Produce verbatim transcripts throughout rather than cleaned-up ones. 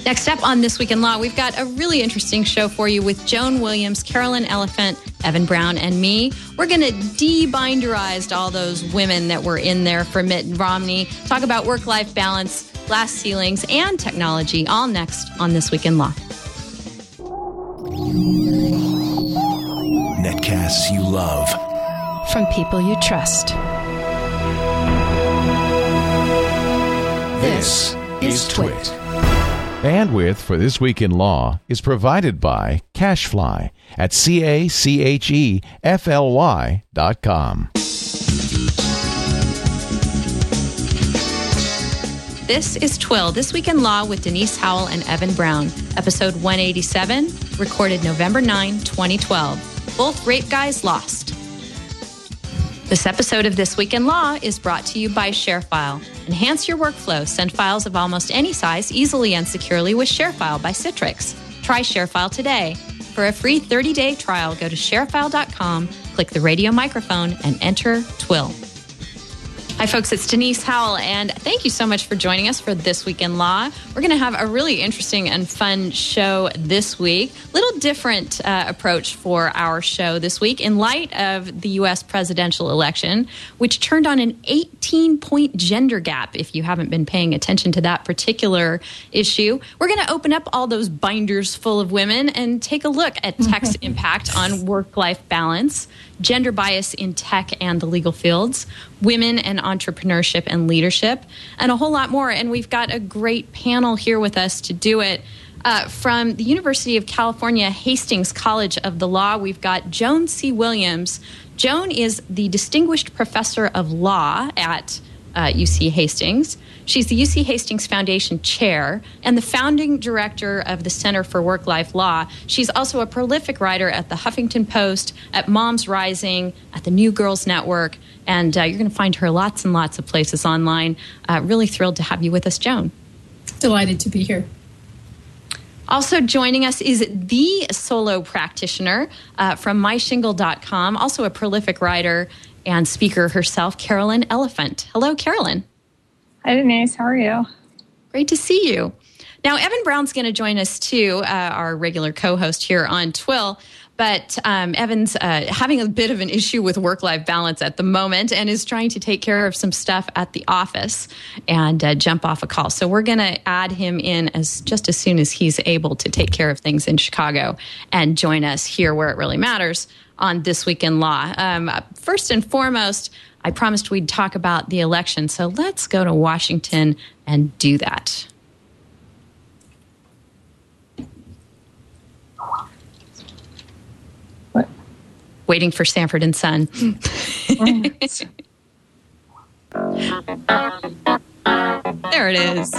Next up on This Week in Law, we've got a really interesting show for you with Joan Williams, Carolyn Elephant, Evan Brown, and me. We're going to de-binderize all those women that were in there for Mitt Romney, talk about work-life balance, glass ceilings, and technology, all next on This Week in Law. Netcasts you love. From people you trust. This is Twit. Bandwidth for This Week in Law is provided by CacheFly at C A C H E F L Y dot com. This is Twill, This Week in Law with Denise Howell and Evan Brown, episode one eighty-seven, recorded November ninth, twenty twelve. Both rape guys lost. This episode of This Week in Law is brought to you by ShareFile. Enhance your workflow. Send files of almost any size easily and securely with ShareFile by Citrix. Try ShareFile today. For a free thirty-day trial, go to sharefile dot com, click the radio microphone, and enter Twill. Hi, folks. It's Denise Howell, and thank you so much for joining us for This Week in Law. We're going to have a really interesting and fun show this week. Little different uh, approach for our show this week in light of the U S presidential election, which turned on an eighteen-point gender gap. If you haven't been paying attention to that particular issue, we're going to open up all those binders full of women and take a look at tech's impact on work-life balance, gender bias in tech and the legal fields, women and entrepreneurship and leadership, and a whole lot more. And we've got a great panel here with us to do it. Uh, from the University of California, Hastings College of the Law, we've got Joan C. Williams. Joan is the Distinguished Professor of Law at uh, U C Hastings. She's the U C Hastings Foundation Chair and the founding director of the Center for Work-Life Law. She's also a prolific writer at the Huffington Post, at Moms Rising, at the New Girls Network, and uh, you're going to find her lots and lots of places online. Uh, really thrilled to have you with us, Joan. Delighted to be here. Also joining us is the solo practitioner uh, from my shingle dot com, also a prolific writer and speaker herself, Carolyn Elephant. Hello, Carolyn. Hi, Denise. How are you? Great to see you. Now, Evan Brown's going to join us, too, uh, our regular co-host here on Twill. But um, Evan's uh, having a bit of an issue with work-life balance at the moment and is trying to take care of some stuff at the office and uh, jump off a call. So we're going to add him in as just as soon as he's able to take care of things in Chicago and join us here where it really matters on This Week in Law. Um, first and foremost, I promised we'd talk about the election. So let's go to Washington and do that. Waiting for Sanford and Son. There it is.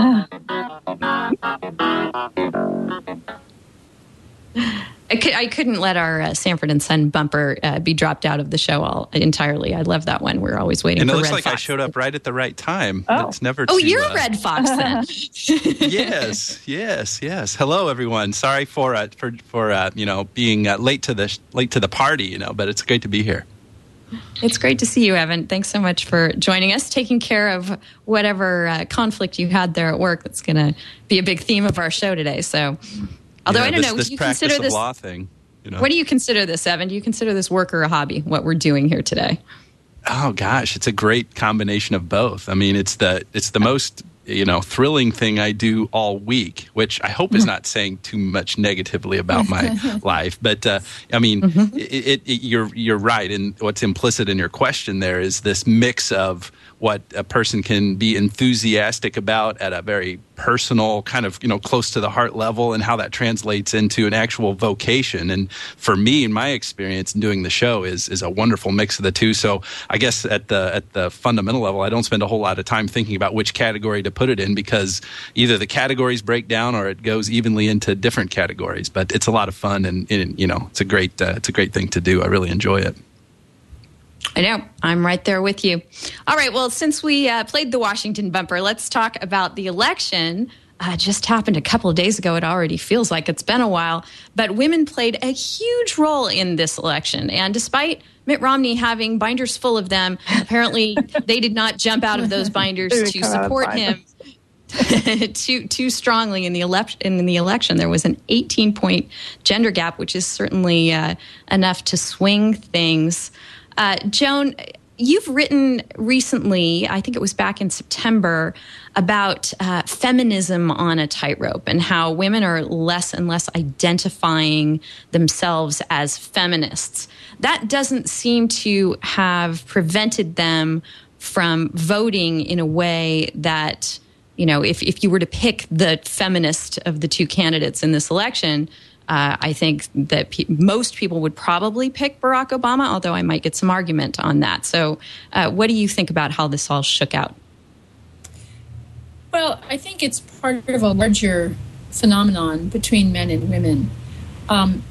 I, could, I couldn't let our uh, Sanford and Son bumper uh, be dropped out of the show all entirely. I love that one. We're always waiting and for Red Fox. Red And it looks like Fox. I showed up right at the right time. Oh, It's never oh too, you're uh, a Red Fox then. yes, yes, yes. Hello, everyone. Sorry for uh, for for uh, you know being uh, late to the late to the party. You know, but it's great to be here. It's great to see you, Evan. Thanks so much for joining us, taking care of whatever uh, conflict you had there at work. That's going to be a big theme of our show today. So, although yeah, I don't this, know, this do you practice consider of this law thing. You know? What do you consider this, Evan? Do you consider this work or a hobby? What we're doing here today? Oh gosh, it's a great combination of both. I mean, it's the it's the most you know thrilling thing I do all week, which I hope is not saying too much negatively about my life. But uh, I mean, mm-hmm. it, it, it, you're you're right, and what's implicit in your question there is this mix of what a person can be enthusiastic about at a very personal, kind of, you know, close to the heart level, and how that translates into an actual vocation. And for me, in my experience in doing the show, is is a wonderful mix of the two. So I guess at the at the fundamental level, I don't spend a whole lot of time thinking about which category to put it in, because either the categories break down or it goes evenly into different categories. But it's a lot of fun, and, and you know, it's a great uh, it's a great thing to do. I really enjoy it. I know. I'm right there with you. All right. Well, since we uh, played the Washington bumper, let's talk about the election. Uh, just happened a couple of days ago. It already feels like it's been a while. But women played a huge role in this election. And despite Mitt Romney having binders full of them, apparently they did not jump out of those binders to support him. too too strongly in the election. In the election, there was an eighteen point gender gap, which is certainly uh, enough to swing things. Uh, Joan, you've written recently, I think it was back in September, about uh, feminism on a tightrope and how women are less and less identifying themselves as feminists. That doesn't seem to have prevented them from voting in a way that, you know, if, if you were to pick the feminist of the two candidates in this election, Uh, I think that pe- most people would probably pick Barack Obama, although I might get some argument on that. So uh, what do you think about how this all shook out? Well, I think it's part of a larger phenomenon between men and women. Um,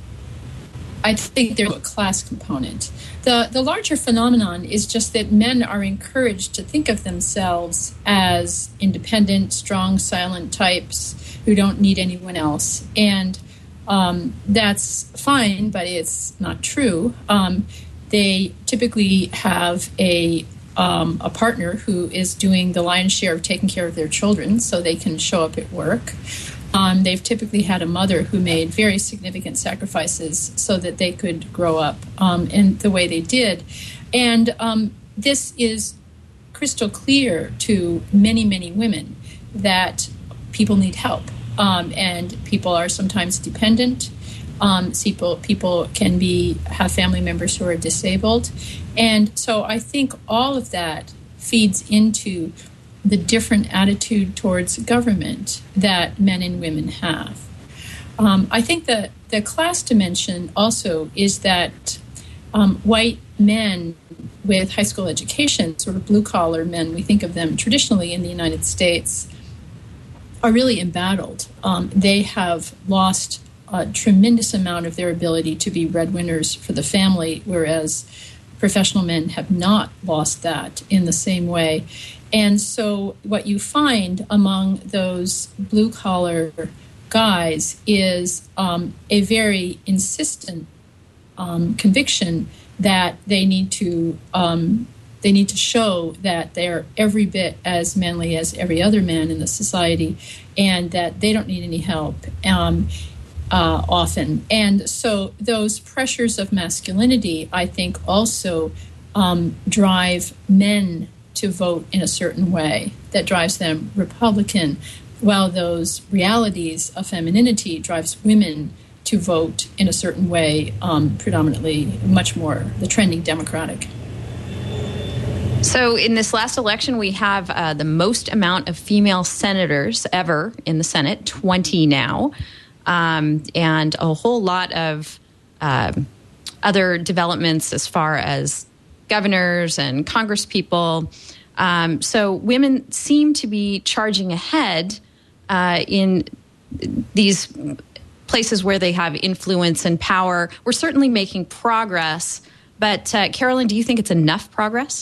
I think there's a class component. The, the larger phenomenon is just that men are encouraged to think of themselves as independent, strong, silent types who don't need anyone else. And Um, that's fine, but it's not true. Um, they typically have a um, a partner who is doing the lion's share of taking care of their children so they can show up at work. Um, they've typically had a mother who made very significant sacrifices so that they could grow up um, in the way they did. And um, this is crystal clear to many, many women that people need help. Um, and people are sometimes dependent. Um, people people can be have family members who are disabled, and so I think all of that feeds into the different attitude towards government that men and women have. Um, I think that the class dimension also is that um, white men with high school education, sort of blue collar men, we think of them traditionally in the United States, are really embattled. Um, they have lost a tremendous amount of their ability to be breadwinners for the family, whereas professional men have not lost that in the same way. And so what you find among those blue-collar guys is um, a very insistent um, conviction that they need to um, They need to show that they're every bit as manly as every other man in the society and that they don't need any help um, uh, often. And so those pressures of masculinity, I think, also um, drive men to vote in a certain way that drives them Republican, while those realities of femininity drives women to vote in a certain way, um, predominantly much more the trending Democratic. So in this last election, we have uh, the most amount of female senators ever in the Senate, twenty now, um, and a whole lot of uh, other developments as far as governors and congresspeople. Um, so women seem to be charging ahead uh, in these places where they have influence and power. We're certainly making progress, but uh, Carolyn, do you think it's enough progress?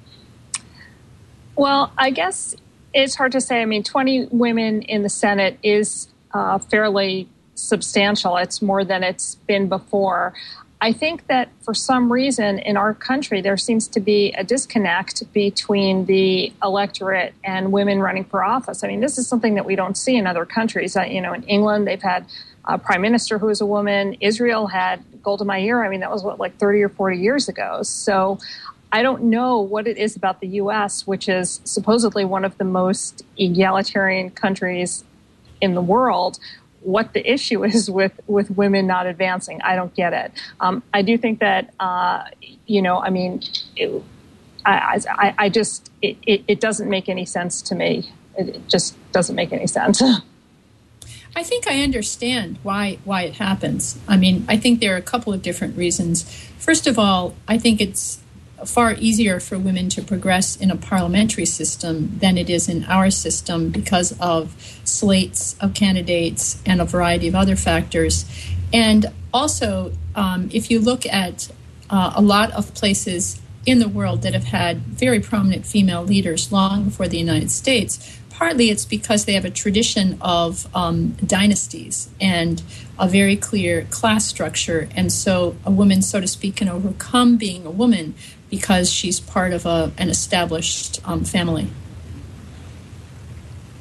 Well, I guess it's hard to say. I mean, twenty women in the Senate is uh, fairly substantial. It's more than it's been before. I think that for some reason in our country, there seems to be a disconnect between the electorate and women running for office. I mean, this is something that we don't see in other countries. Uh, you know, in England, they've had a prime minister who is a woman. Israel had Golda Meir. I mean, that was what, like thirty or forty years ago. So I don't know what it is about the U S, which is supposedly one of the most egalitarian countries in the world, what the issue is with, with women not advancing. I don't get it. Um, I do think that, uh, you know, I mean, it, I, I, I just, it, it, it doesn't make any sense to me. It, it just doesn't make any sense. I think I understand why why it happens. I mean, I think there are a couple of different reasons. First of all, I think it's far easier for women to progress in a parliamentary system than it is in our system because of slates of candidates and a variety of other factors. And also, um, if you look at uh, a lot of places in the world that have had very prominent female leaders long before the United States, partly it's because they have a tradition of um, dynasties and a very clear class structure. And so a woman, so to speak, can overcome being a woman because she's part of a, an established um, family.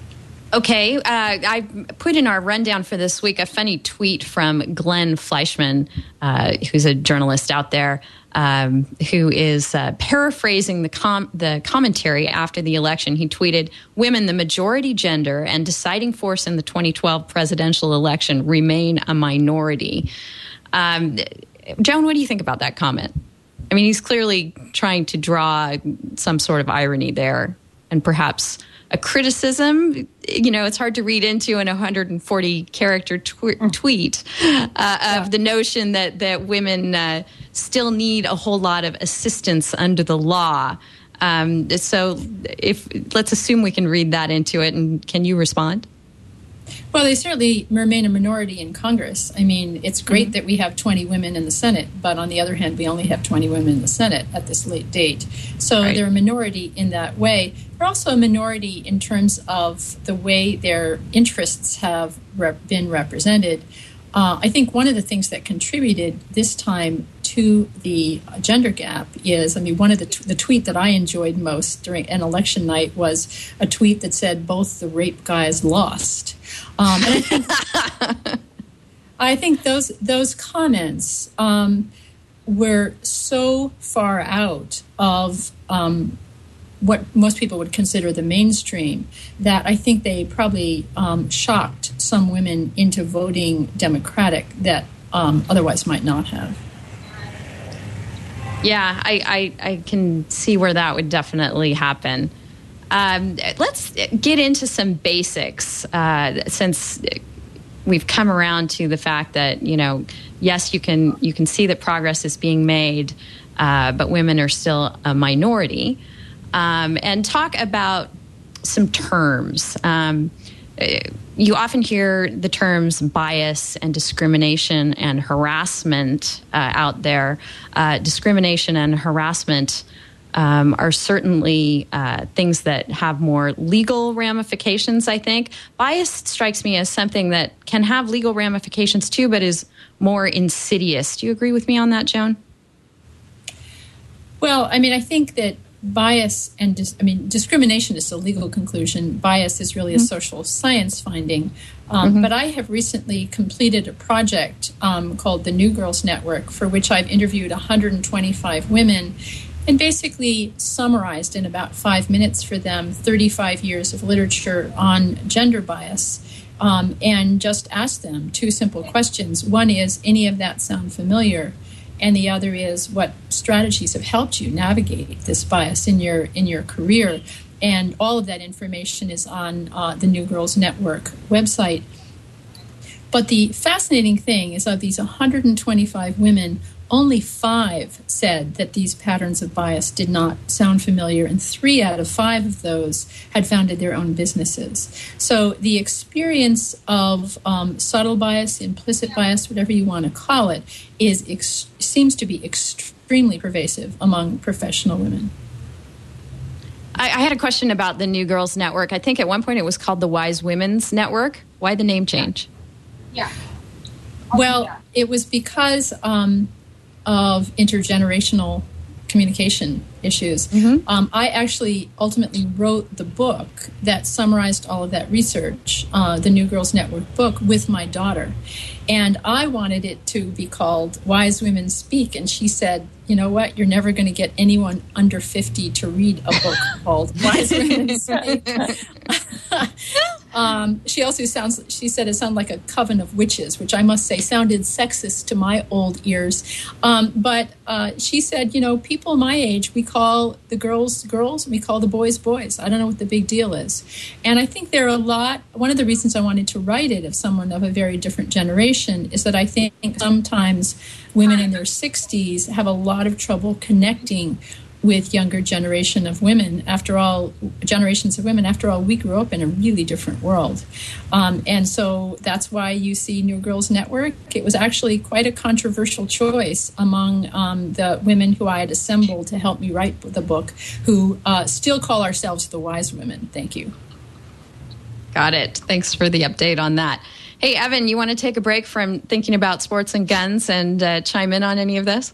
Okay, uh, I put in our rundown for this week a funny tweet from Glenn Fleischman, uh, who's a journalist out there, um, who is uh, paraphrasing the com- the commentary after the election. He tweeted, "Women, the majority gender and deciding force in the twenty twelve presidential election, remain a minority." Um, Joan, what do you think about that comment? I mean, he's clearly trying to draw some sort of irony there, and perhaps a criticism. You know, it's hard to read into an one hundred forty character tw- tweet uh, yeah. of the notion that that women uh, still need a whole lot of assistance under the law. Um, so, if let's assume we can read that into it, and can you respond? Well, they certainly remain a minority in Congress. I mean, it's great mm-hmm. that we have twenty women in the Senate, but on the other hand, we only have twenty women in the Senate at this late date. So right. they're a minority in that way. They're also a minority in terms of the way their interests have rep- been represented. Uh, I think one of the things that contributed this time to the gender gap is, I mean, one of the t- the tweet that I enjoyed most during an election night was a tweet that said, "Both the rape guys lost." Um, and I think, I think those those comments um, were so far out of um, what most people would consider the mainstream that I think they probably um, shocked some women into voting Democratic that um, otherwise might not have. Yeah, I, I, I can see where that would definitely happen. Um, let's get into some basics, uh, since we've come around to the fact that, you know, yes, you can you can see that progress is being made, uh, but women are still a minority. Um, and talk about some terms. Um, you often hear the terms bias and discrimination and harassment uh, out there. Uh, discrimination and harassment Um, are certainly uh, things that have more legal ramifications, I think. Bias strikes me as something that can have legal ramifications too, but is more insidious. Do you agree with me on that, Joan? Well, I mean, I think that bias and, dis- I mean, discrimination is a legal conclusion. Bias is really a mm-hmm. social science finding. Um, mm-hmm. But I have recently completed a project um, called the New Girls Network, for which I've interviewed one hundred twenty-five women and basically summarized in about five minutes for them thirty-five years of literature on gender bias, um, and just asked them two simple questions. One is, any of that sound familiar? And the other is, what strategies have helped you navigate this bias in your in your career? And all of that information is on uh, the New Girls Network website. But the fascinating thing is, of these one hundred twenty-five women, only five said that these patterns of bias did not sound familiar, and three out of five of those had founded their own businesses. So the experience of um, subtle bias, implicit bias, whatever you want to call it, is ex- seems to be extremely pervasive among professional women. I, I had a question about the New Girls Network. I think at one point it was called the Wise Women's Network. Why the name change? Yeah. Well, it was because um, of intergenerational communication issues. Mm-hmm. Um, I actually ultimately wrote the book that summarized all of that research, uh, the New Girls Network book, with my daughter. And I wanted it to be called Wise Women Speak. And she said, you know what, you're never going to get anyone under fifty to read a book called Wise Women Speak. Um, she also sounds, she said it sounded like a coven of witches, which I must say sounded sexist to my old ears. Um, but uh, she said, you know, people my age, we call the girls girls, and we call the boys boys. I don't know what the big deal is. And I think there are a lot, one of the reasons I wanted to write it, of someone of a very different generation, is that I think sometimes women in their sixties have a lot of trouble connecting with younger generation of women. After all, generations of women, after all, we grew up in a really different world. Um, and so that's why you see New Girls Network. It was actually quite a controversial choice among um, the women who I had assembled to help me write the book, who uh, still call ourselves the Wise Women. Thank you. Got it. Thanks for the update on that. Hey, Evan, you want to take a break from thinking about sports and guns and uh, chime in on any of this?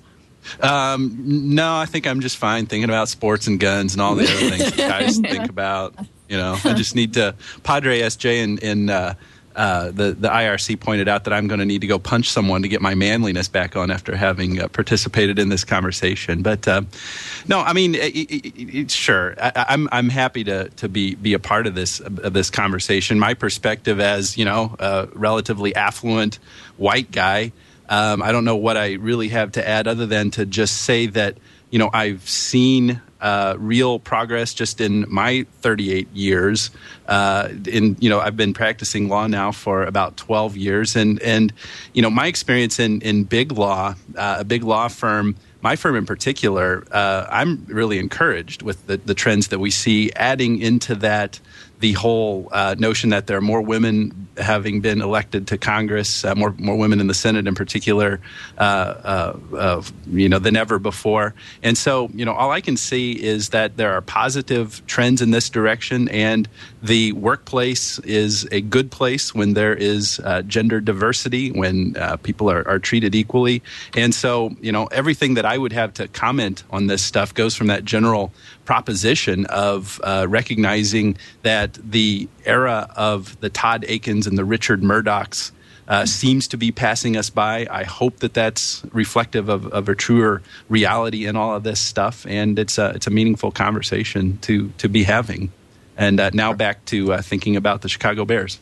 Um, no, I think I'm just fine thinking about sports and guns and all the other things you guys think about. You know, I just need to. Padre S J in, in uh, uh, the the I R C pointed out that I'm going to need to go punch someone to get my manliness back on after having uh, participated in this conversation. But uh, no, I mean, it, it, it, sure, I, I'm I'm happy to to be be a part of this of this conversation. My perspective as you know, a relatively affluent white guy. Um, I don't know what I really have to add other than to just say that you know I've seen. Uh, real progress just in my thirty-eight years. Uh, in you know, I've been practicing law now for about twelve years, and and you know, my experience in in big law, uh, a big law firm, my firm in particular, uh, I'm really encouraged with the the trends that we see. Adding into that the whole uh, notion that there are more women having been elected to Congress, uh, more more women in the Senate in particular, uh, uh, uh, you know, than ever before. And so, you know, all I can see is that there are positive trends in this direction, and the workplace is a good place when there is uh, gender diversity, when uh, people are, are treated equally. And so, you know, everything that I would have to comment on this stuff goes from that general proposition of uh, recognizing that the era of the Todd Akins and the Richard Murdochs uh, seems to be passing us by. I hope that that's reflective of, of a truer reality in all of this stuff, and it's a, it's a meaningful conversation to to be having. And uh, now back to uh, thinking about the Chicago Bears.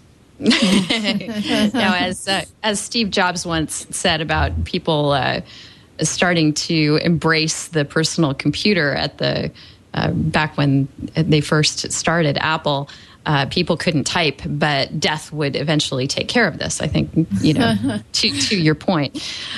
Now, as uh, as Steve Jobs once said about people uh, starting to embrace the personal computer at the uh, back when they first started Apple. Uh, people couldn't type, but death would eventually take care of this. I think, you know, to, to your point.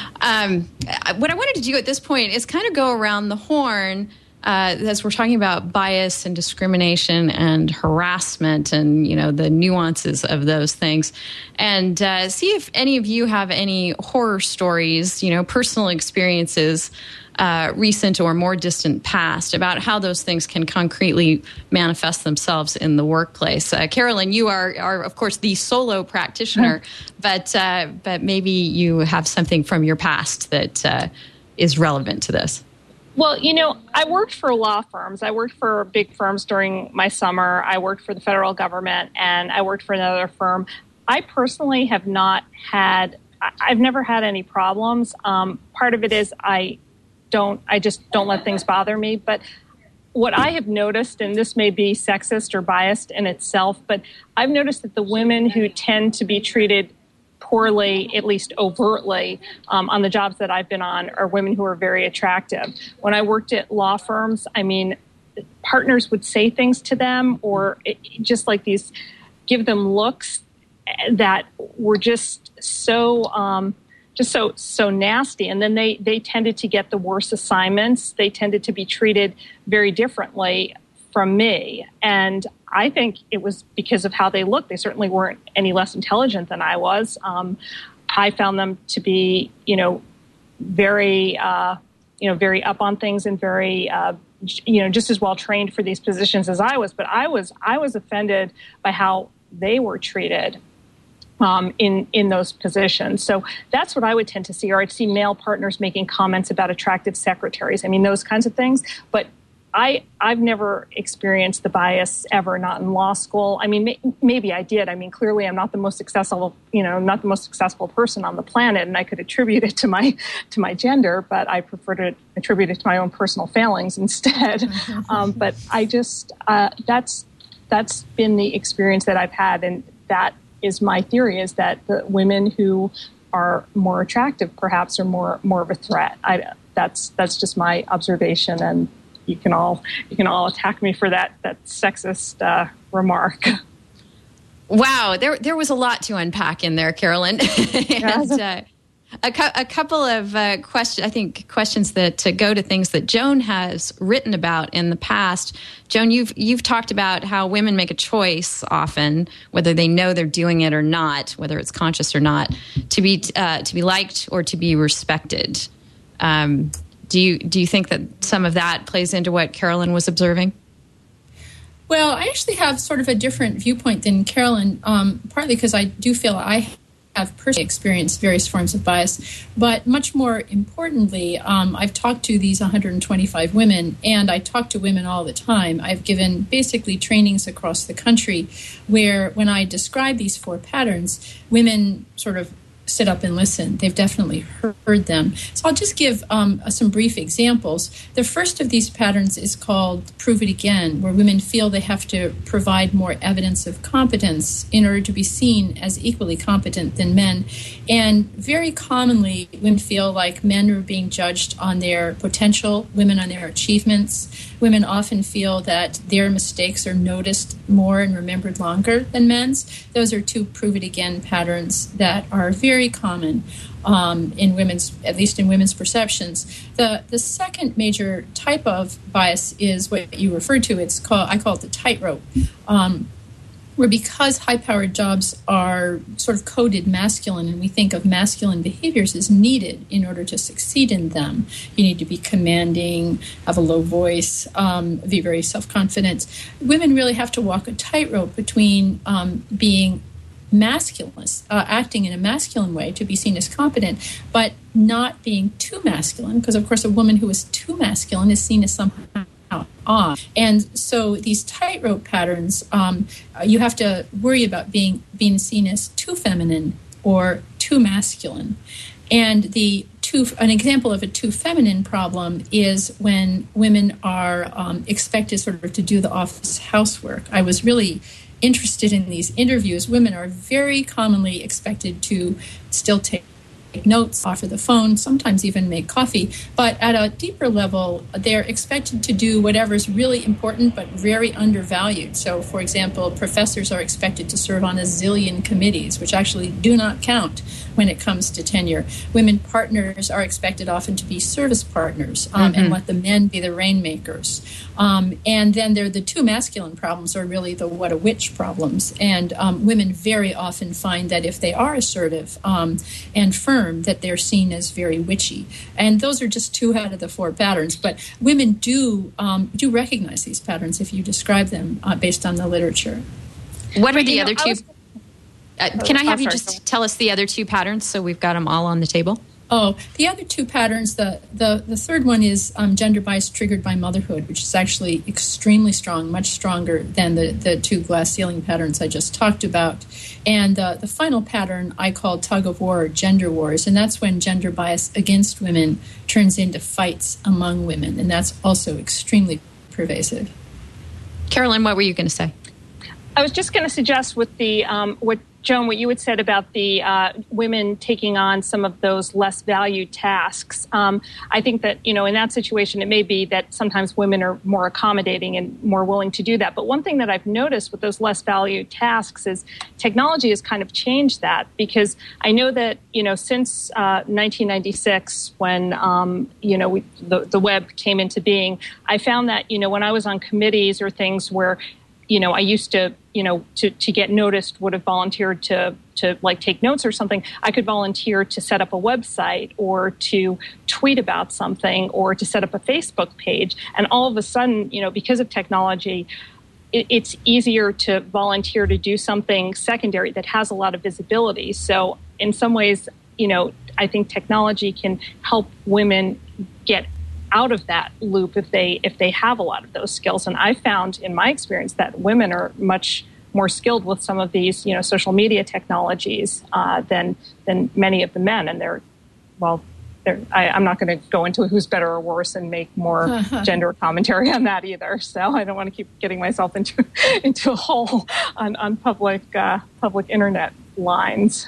Um, what I wanted to do at this point is kind of go around the horn uh, as we're talking about bias and discrimination and harassment and, you know, the nuances of those things, and uh, see if any of you have any horror stories, you know, personal experiences, Uh, recent or more distant past, about how those things can concretely manifest themselves in the workplace. Uh, Carolyn, you are, are, of course, the solo practitioner, but uh, but maybe you have something from your past that uh, is relevant to this. Well, you know, I worked for law firms. I worked for big firms during my summer. I worked for the federal government, and I worked for another firm. I personally have not had, I've never had any problems. Um, part of it is I don't, I just don't let things bother me. But what I have noticed, and this may be sexist or biased in itself, but I've noticed that the women who tend to be treated poorly, at least overtly, um, on the jobs that I've been on are women who are very attractive. When I worked at law firms, I mean, partners would say things to them, or it, just like these, give them looks that were just so, um, just so so nasty. And then they, they tended to get the worst assignments. They tended to be treated very differently from me. And I think it was because of how they looked. They certainly weren't any less intelligent than I was. Um, I found them to be, you know, very, uh, you know, very up on things and very, uh, you know, just as well trained for these positions as I was. But I was I was offended by how they were treated Um, in, in those positions. So that's what I would tend to see. Or I'd see male partners making comments about attractive secretaries. I mean, those kinds of things. But I, I've never experienced the bias ever, not in law school. I mean, may, maybe I did. I mean, clearly I'm not the most successful, you know, not the most successful person on the planet, and I could attribute it to my to my gender, but I prefer to attribute it to my own personal failings instead. um, but I just, uh, that's that's been the experience that I've had, and that is my theory, is that the women who are more attractive perhaps are more more of a threat. I, that's that's just my observation, and you can all you can all attack me for that that sexist uh, remark. Wow, there there was a lot to unpack in there, Carolyn. and, uh, a, cu- a couple of uh, questions, I think, questions that uh, go to things that Joan has written about in the past. Joan, you've you've talked about how women make a choice often, whether they know they're doing it or not, whether it's conscious or not, to be uh, to be liked or to be respected. Um, do you do you think that some of that plays into what Carolyn was observing? Well, I actually have sort of a different viewpoint than Carolyn, um, partly because I do feel I have personally experienced various forms of bias, but much more importantly, um, I've talked to these one hundred twenty-five women, and I talk to women all the time. I've given basically trainings across the country where when I describe these four patterns, women sort of sit up and listen. They've definitely heard them. So I'll just give um, some brief examples. The first of these patterns is called prove it again, where women feel they have to provide more evidence of competence in order to be seen as equally competent than men. And very commonly, women feel like men are being judged on their potential, women on their achievements. Women often feel that their mistakes are noticed more and remembered longer than men's. Those are two prove it again patterns that are very common um, in women's, at least in women's perceptions. The the second major type of bias is what you referred to. It's called, I call it the tightrope. Um, where because high-powered jobs are sort of coded masculine, and we think of masculine behaviors as needed in order to succeed in them. You need to be commanding, have a low voice, um, be very self-confident. Women really have to walk a tightrope between um, being masculine, uh, acting in a masculine way to be seen as competent, but not being too masculine, because, of course, a woman who is too masculine is seen as somehow on. And so these tightrope patterns, um, you have to worry about being being seen as too feminine or too masculine. And the too, an example of a too feminine problem is when women are um, expected sort of to do the office housework. I was really interested in these interviews. Women are very commonly expected to still take notes, offer the phone, sometimes even make coffee. But at a deeper level, they're expected to do whatever's really important but very undervalued. So, for example, professors are expected to serve on a zillion committees, which actually do not count when it comes to tenure. Women partners are expected often to be service partners um, mm-hmm. and let the men be the rainmakers. Um, and then there, the two masculine problems are really the what a witch problems. And um, women very often find that if they are assertive um, and firm, that they're seen as very witchy. And those are just two out of the four patterns. But women do um, do recognize these patterns if you describe them uh, based on the literature. What are the other two? Uh, can I have you just tell us the other two patterns so we've got them all on the table? Oh, the other two patterns, the, the, the third one is um, gender bias triggered by motherhood, which is actually extremely strong, much stronger than the, the two glass ceiling patterns I just talked about. And uh, the final pattern I call tug of war, or gender wars, and that's when gender bias against women turns into fights among women, and that's also extremely pervasive. Carolyn, what were you going to say? I was just going to suggest with the um, what Joan, what you had said about the uh, women taking on some of those less valued tasks. Um, I think that, you know, in that situation, it may be that sometimes women are more accommodating and more willing to do that. But one thing that I've noticed with those less valued tasks is technology has kind of changed that, because I know that, you know, since uh, nineteen ninety-six, when, um, you know, we, the, the web came into being, I found that, you know, when I was on committees or things where, you know, I used to, you know, to, to get noticed, would have volunteered to, to like take notes or something. I could volunteer to set up a website or to tweet about something or to set up a Facebook page. And all of a sudden, you know, because of technology, it, it's easier to volunteer to do something secondary that has a lot of visibility. So in some ways, you know, I think technology can help women get out of that loop if they if they have a lot of those skills. And I found in my experience that women are much more skilled with some of these, you know, social media technologies uh, than than many of the men. And they're, well, they're, I, I'm not going to go into who's better or worse and make more uh-huh. gender commentary on that either. So I don't want to keep getting myself into into a hole on on public uh, public internet lines.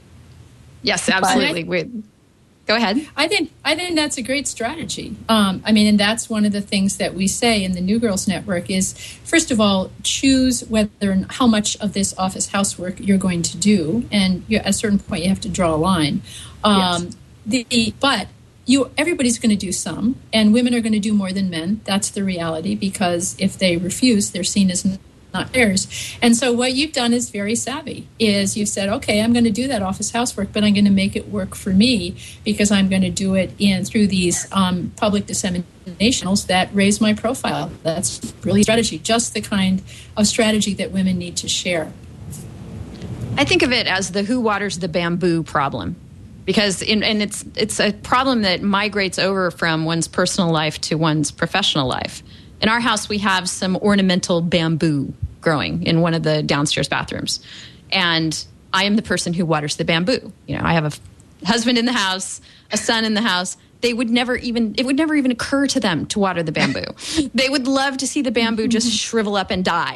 Yes, absolutely. But, Go ahead. I think I think that's a great strategy. Um, I mean, and that's one of the things that we say in the New Girls Network is, first of all, choose whether and how much of this office housework you're going to do, and you, at a certain point you have to draw a line. Um, yes. the, but you, everybody's going to do some, and women are going to do more than men. That's the reality, because if they refuse, they're seen as not theirs. And so what you've done is very savvy, is you've said, okay, I'm going to do that office housework, but I'm going to make it work for me, because I'm going to do it in through these um, public disseminations that raise my profile. That's really strategy, just the kind of strategy that women need to share. I think of it as the who waters the bamboo problem. Because in, and it's it's a problem that migrates over from one's personal life to one's professional life. In our house, we have some ornamental bamboo growing in one of the downstairs bathrooms, and I am the person who waters the bamboo. You know, I have a f- husband in the house, a son in the house. They would never even it would never even occur to them to water the bamboo. They would love to see the bamboo just shrivel up and die.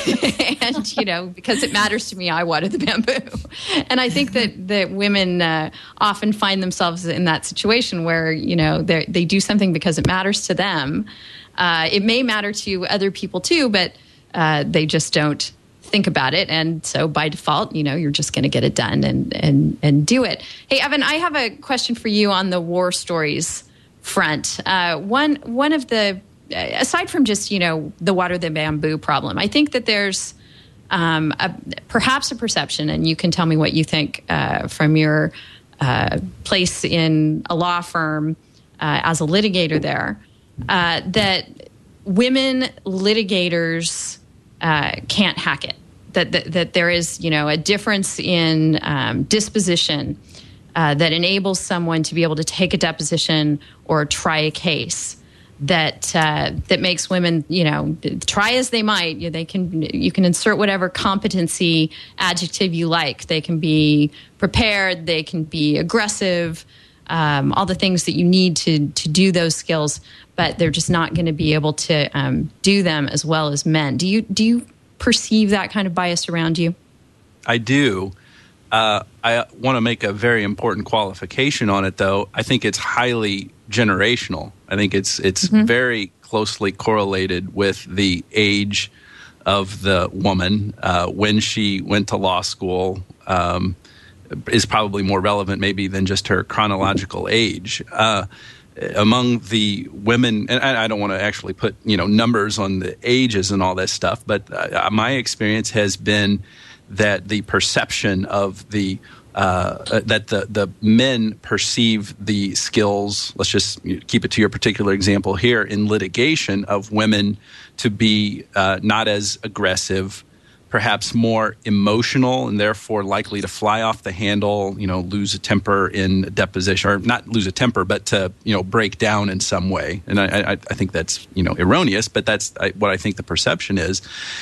And, you know, because it matters to me, I water the bamboo. And I think that, that women uh, often find themselves in that situation where, you know, they do something because it matters to them. Uh, it may matter to other people too, but uh, they just don't think about it. And so by default, you know, you're just going to get it done and, and, and do it. Hey, Evan, I have a question for you on the war stories front. Uh, one, one of the, aside from just, you know, the water the bamboo problem, I think that there's um, a, perhaps a perception, and you can tell me what you think uh, from your uh, place in a law firm uh, as a litigator there, uh, that women litigators uh, can't hack it. That, that that there is, you know, a difference in um, disposition uh, that enables someone to be able to take a deposition or try a case that uh, that makes women, you know, try as they might. You know, they can you can insert whatever competency adjective you like. They can be prepared. They can be aggressive. Um, all the things that you need to to do those skills, but they're just not going to be able to um, do them as well as men. Do you do you perceive that kind of bias around you? I do. Uh, I want to make a very important qualification on it, though. I think it's highly generational. I think it's it's mm-hmm. very closely correlated with the age of the woman uh, when she went to law school. Um, is probably more relevant maybe than just her chronological age. Uh, among the women, and I don't want to actually put, you know, numbers on the ages and all that stuff, but uh, my experience has been that the perception of the uh, that the the men perceive the skills, let's just keep it to your particular example here, in litigation, of women to be uh, not as aggressive, perhaps more emotional, and therefore likely to fly off the handle, you know, lose a temper in deposition, or not lose a temper, but to, you know, break down in some way. And I, I, I think that's, you know, erroneous, but that's what I think the perception is.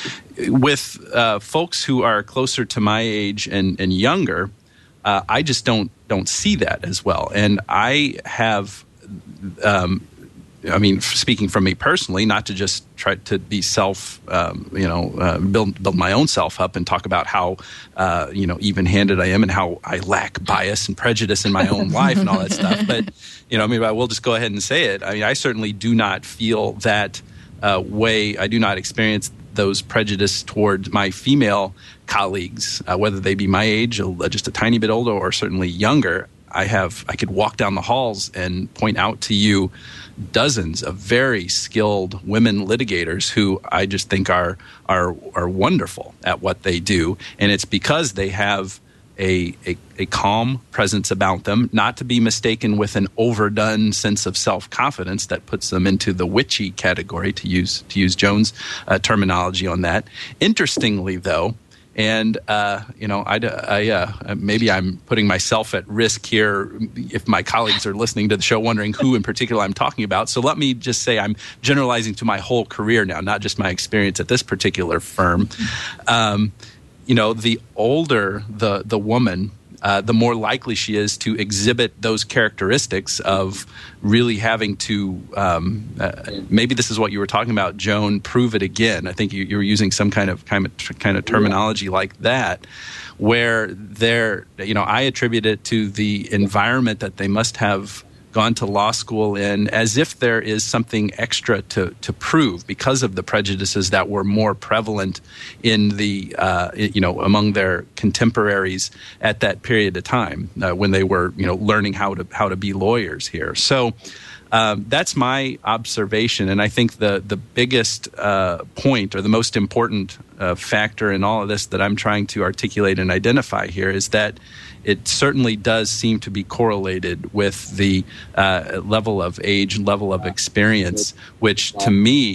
With uh, folks who are closer to my age and, and younger, uh, I just don't don't see that as well. And I have... Um, I mean, speaking from me personally, not to just try to be self, um, you know, uh, build build my own self up and talk about how, uh, you know, even-handed I am and how I lack bias and prejudice in my own life and all that stuff. But, you know, I mean, I will just go ahead and say it. I mean, I certainly do not feel that uh, way. I do not experience those prejudice toward my female colleagues, uh, whether they be my age, or just a tiny bit older, or certainly younger. I have, I could walk down the halls and point out to you dozens of very skilled women litigators who I just think are are are wonderful at what they do, and it's because they have a, a a calm presence about them, not to be mistaken with an overdone sense of self-confidence that puts them into the witchy category, to use to use Joan's uh, terminology on that. Interestingly, though. And, uh, you know, I, I, uh, maybe I'm putting myself at risk here if my colleagues are listening to the show wondering who in particular I'm talking about. So let me just say I'm generalizing to my whole career now, not just my experience at this particular firm. Um, you know, the older the, the woman, uh, the more likely she is to exhibit those characteristics of really having to, um, uh, maybe this is what you were talking about, Joan, prove it again. I think you, you were using some kind of kind of, kind of terminology like that, where they're, you know, I attribute it to the environment that they must have gone to law school in, as if there is something extra to, to prove because of the prejudices that were more prevalent in the, uh, you know, among their contemporaries at that period of time uh, when they were, you know, learning how to how to be lawyers here. So um, that's my observation, and I think the the biggest uh, point, or the most important uh, factor in all of this that I'm trying to articulate and identify here is that it certainly does seem to be correlated with the uh, level of age, level of experience, which to me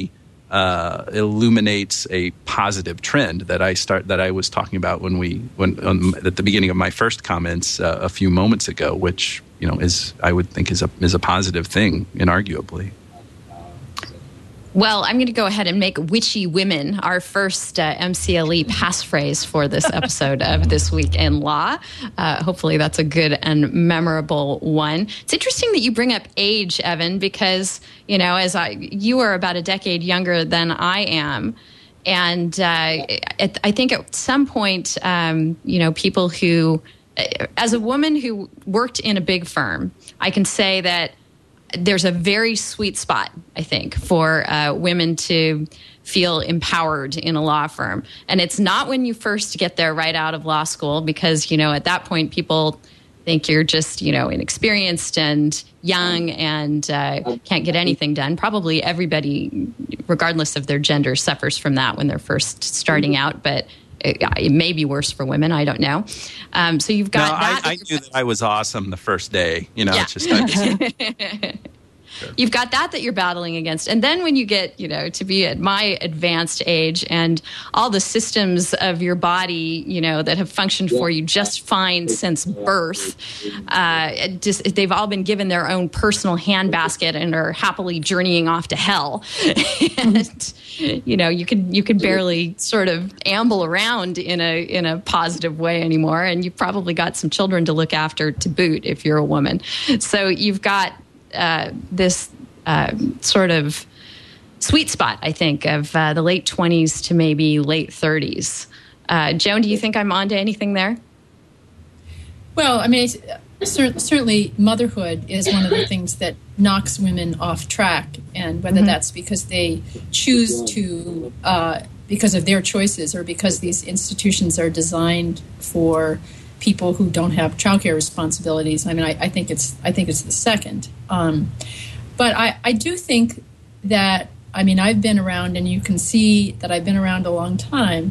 uh, illuminates a positive trend that I start that I was talking about when we when um, at the beginning of my first comments uh, a few moments ago, which you know is I would think is a is a positive thing, inarguably. Well, I'm going to go ahead and make witchy women our first uh, M C L E passphrase for this episode of This Week in Law. Uh, hopefully that's a good and memorable one. It's interesting that you bring up age, Evan, because, you know, as I, you are about a decade younger than I am. And uh, it, I think at some point, um, you know, people who, as a woman who worked in a big firm, I can say that there's a very sweet spot, I think, for uh, women to feel empowered in a law firm. And it's not when you first get there right out of law school, because, you know, at that point, people think you're just, you know, inexperienced and young and uh, can't get anything done. Probably everybody, regardless of their gender, suffers from that when they're first starting out. But it, it may be worse for women. I don't know. Um, so you've got no, that. I, I knew that I was awesome the first day. You know, yeah. it's just, I just You've got that that you're battling against. And then when you get, you know, to be at my advanced age and all the systems of your body, you know, that have functioned for you just fine since birth, uh, just, they've all been given their own personal handbasket and are happily journeying off to hell. And, you know, you could you could barely sort of amble around in a in a positive way anymore. And you've probably got some children to look after to boot if you're a woman. So you've got Uh, this uh, sort of sweet spot, I think, of uh, the late twenties to maybe late thirties. Uh, Joan, do you think I'm onto anything there? Well, I mean, it's, cer- certainly motherhood is one of the things that knocks women off track, and whether mm-hmm. that's because they choose to, uh, because of their choices, or because these institutions are designed for people who don't have childcare responsibilities. I mean, I, I think it's I think it's the second. Um, but I, I do think that, I mean, I've been around, and you can see that I've been around a long time.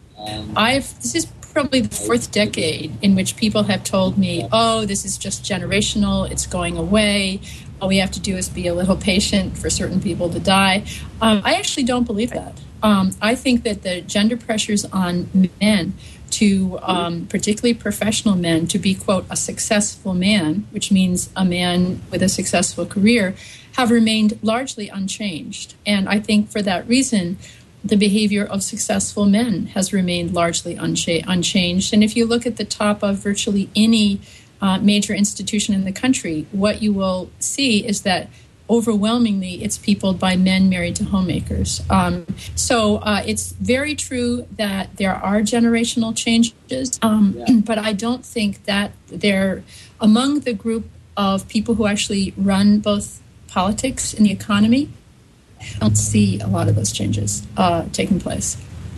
I've this is probably the fourth decade in which people have told me, oh, this is just generational, it's going away, all we have to do is be a little patient for certain people to die. Um, I actually don't believe that. Um, I think that the gender pressures on men to um, particularly professional men to be, quote, a successful man, which means a man with a successful career, have remained largely unchanged. And I think for that reason, the behavior of successful men has remained largely uncha- unchanged. And if you look at the top of virtually any uh, major institution in the country, what you will see is that overwhelmingly, it's peopled by men married to homemakers. Um, so uh, it's very true that there are generational changes, um, yeah. but I don't think that they're among the group of people who actually run both politics and the economy. I don't see a lot of those changes uh, taking place.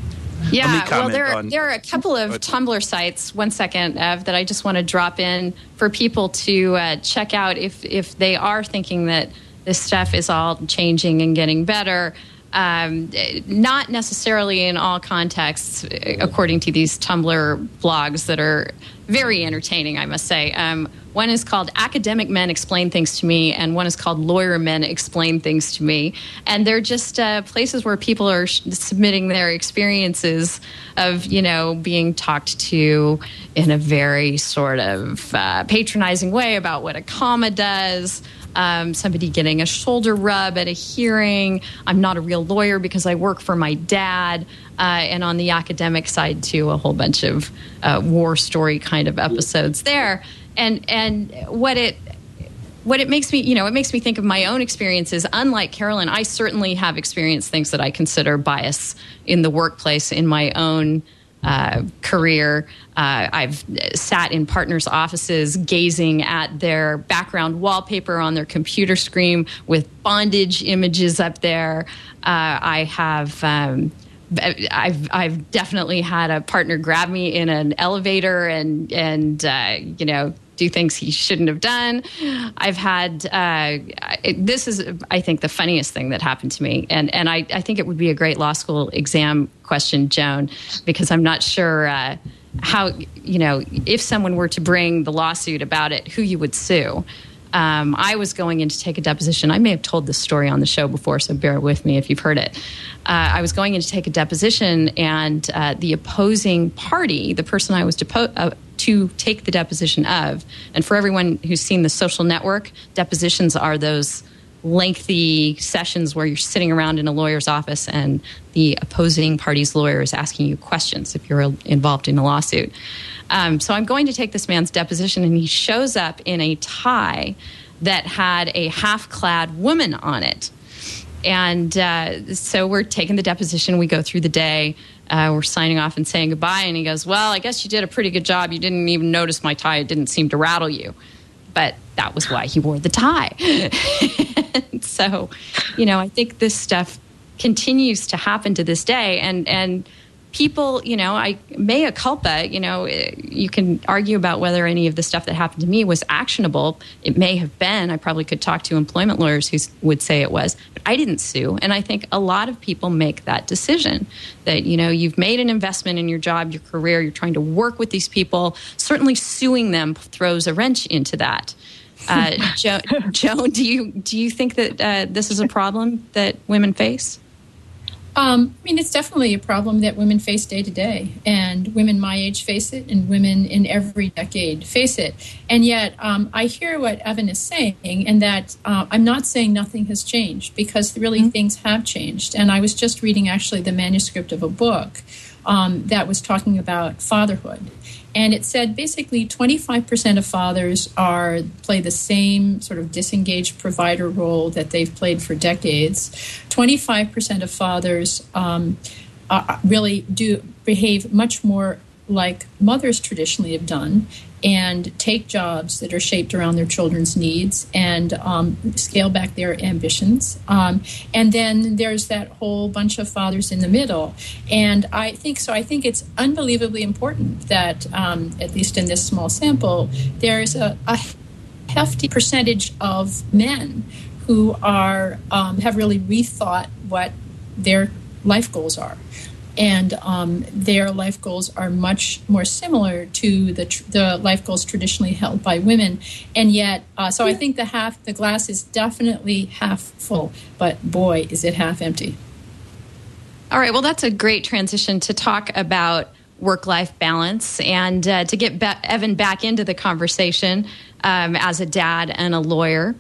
Yeah, well, there, on, there are a couple of Tumblr sites, one second, Ev, that I just want to drop in for people to uh, check out if, if they are thinking that this stuff is all changing and getting better. Um, not necessarily in all contexts, according to these Tumblr blogs that are very entertaining, I must say. Um, one is called Academic Men Explain Things to Me, and one is called Lawyer Men Explain Things to Me. And they're just uh, places where people are sh- submitting their experiences of, you know, being talked to in a very sort of uh, patronizing way about what a comma does. Um, somebody getting a shoulder rub at a hearing. I'm not a real lawyer because I work for my dad. Uh, and on the academic side, too, a whole bunch of uh, war story kind of episodes there. And and what it what it makes me, you know, it makes me think of my own experiences. Unlike Carolyn, I certainly have experienced things that I consider bias in the workplace in my own Uh, career. Uh, I've sat in partners' offices gazing at their background wallpaper on their computer screen with bondage images up there. Uh, I have um, I've I've definitely had a partner grab me in an elevator and and uh, you know, do things he shouldn't have done. I've had uh, it, this is I think the funniest thing that happened to me, and and I, I think it would be a great law school exam question, Joan, because I'm not sure uh, how, you know, if someone were to bring the lawsuit about it, who you would sue. Um, I was going in to take a deposition. I may have told this story on the show before, so bear with me if you've heard it. Uh, I was going in to take a deposition, and uh, the opposing party, the person I was depo- uh, to take the deposition of, and for everyone who's seen The Social Network, depositions are those lengthy sessions where you're sitting around in a lawyer's office and the opposing party's lawyer is asking you questions if you're involved in a lawsuit. Um, so I'm going to take this man's deposition, and he shows up in a tie that had a half-clad woman on it. And uh, so we're taking the deposition. We go through the day. Uh, we're signing off and saying goodbye. And he goes, well, I guess you did a pretty good job. You didn't even notice my tie. It didn't seem to rattle you. But that was why he wore the tie. So, you know, I think this stuff continues to happen to this day. And, and people, you know, I mea culpa, you know, you can argue about whether any of the stuff that happened to me was actionable. It may have been. I probably could talk to employment lawyers who would say it was, but I didn't sue. And I think a lot of people make that decision that, you know, you've made an investment in your job, your career, you're trying to work with these people. Certainly suing them throws a wrench into that. Uh, jo- Joan, do you, do you think that uh, this is a problem that women face? Um, I mean, it's definitely a problem that women face day to day, and women my age face it, and women in every decade face it. And yet, um, I hear what Evan is saying, and that uh, I'm not saying nothing has changed, because really mm-hmm. things have changed. And I was just reading actually the manuscript of a book um, that was talking about fatherhood. And it said basically twenty-five percent of fathers are play the same sort of disengaged provider role that they've played for decades. twenty-five percent of fathers um, uh, really do behave much more like mothers traditionally have done, and take jobs that are shaped around their children's needs and um, scale back their ambitions. Um, and then there's that whole bunch of fathers in the middle. And I think so. I think it's unbelievably important that, um, at least in this small sample, there's a, a hefty percentage of men who are um, have really rethought what their life goals are. And um, their life goals are much more similar to the tr- the life goals traditionally held by women, and yet, uh, so I think the half the glass is definitely half full, but boy, is it half empty. All right, well, that's a great transition to talk about work-life balance and uh, to get be- Evan back into the conversation um, as a dad and a lawyer.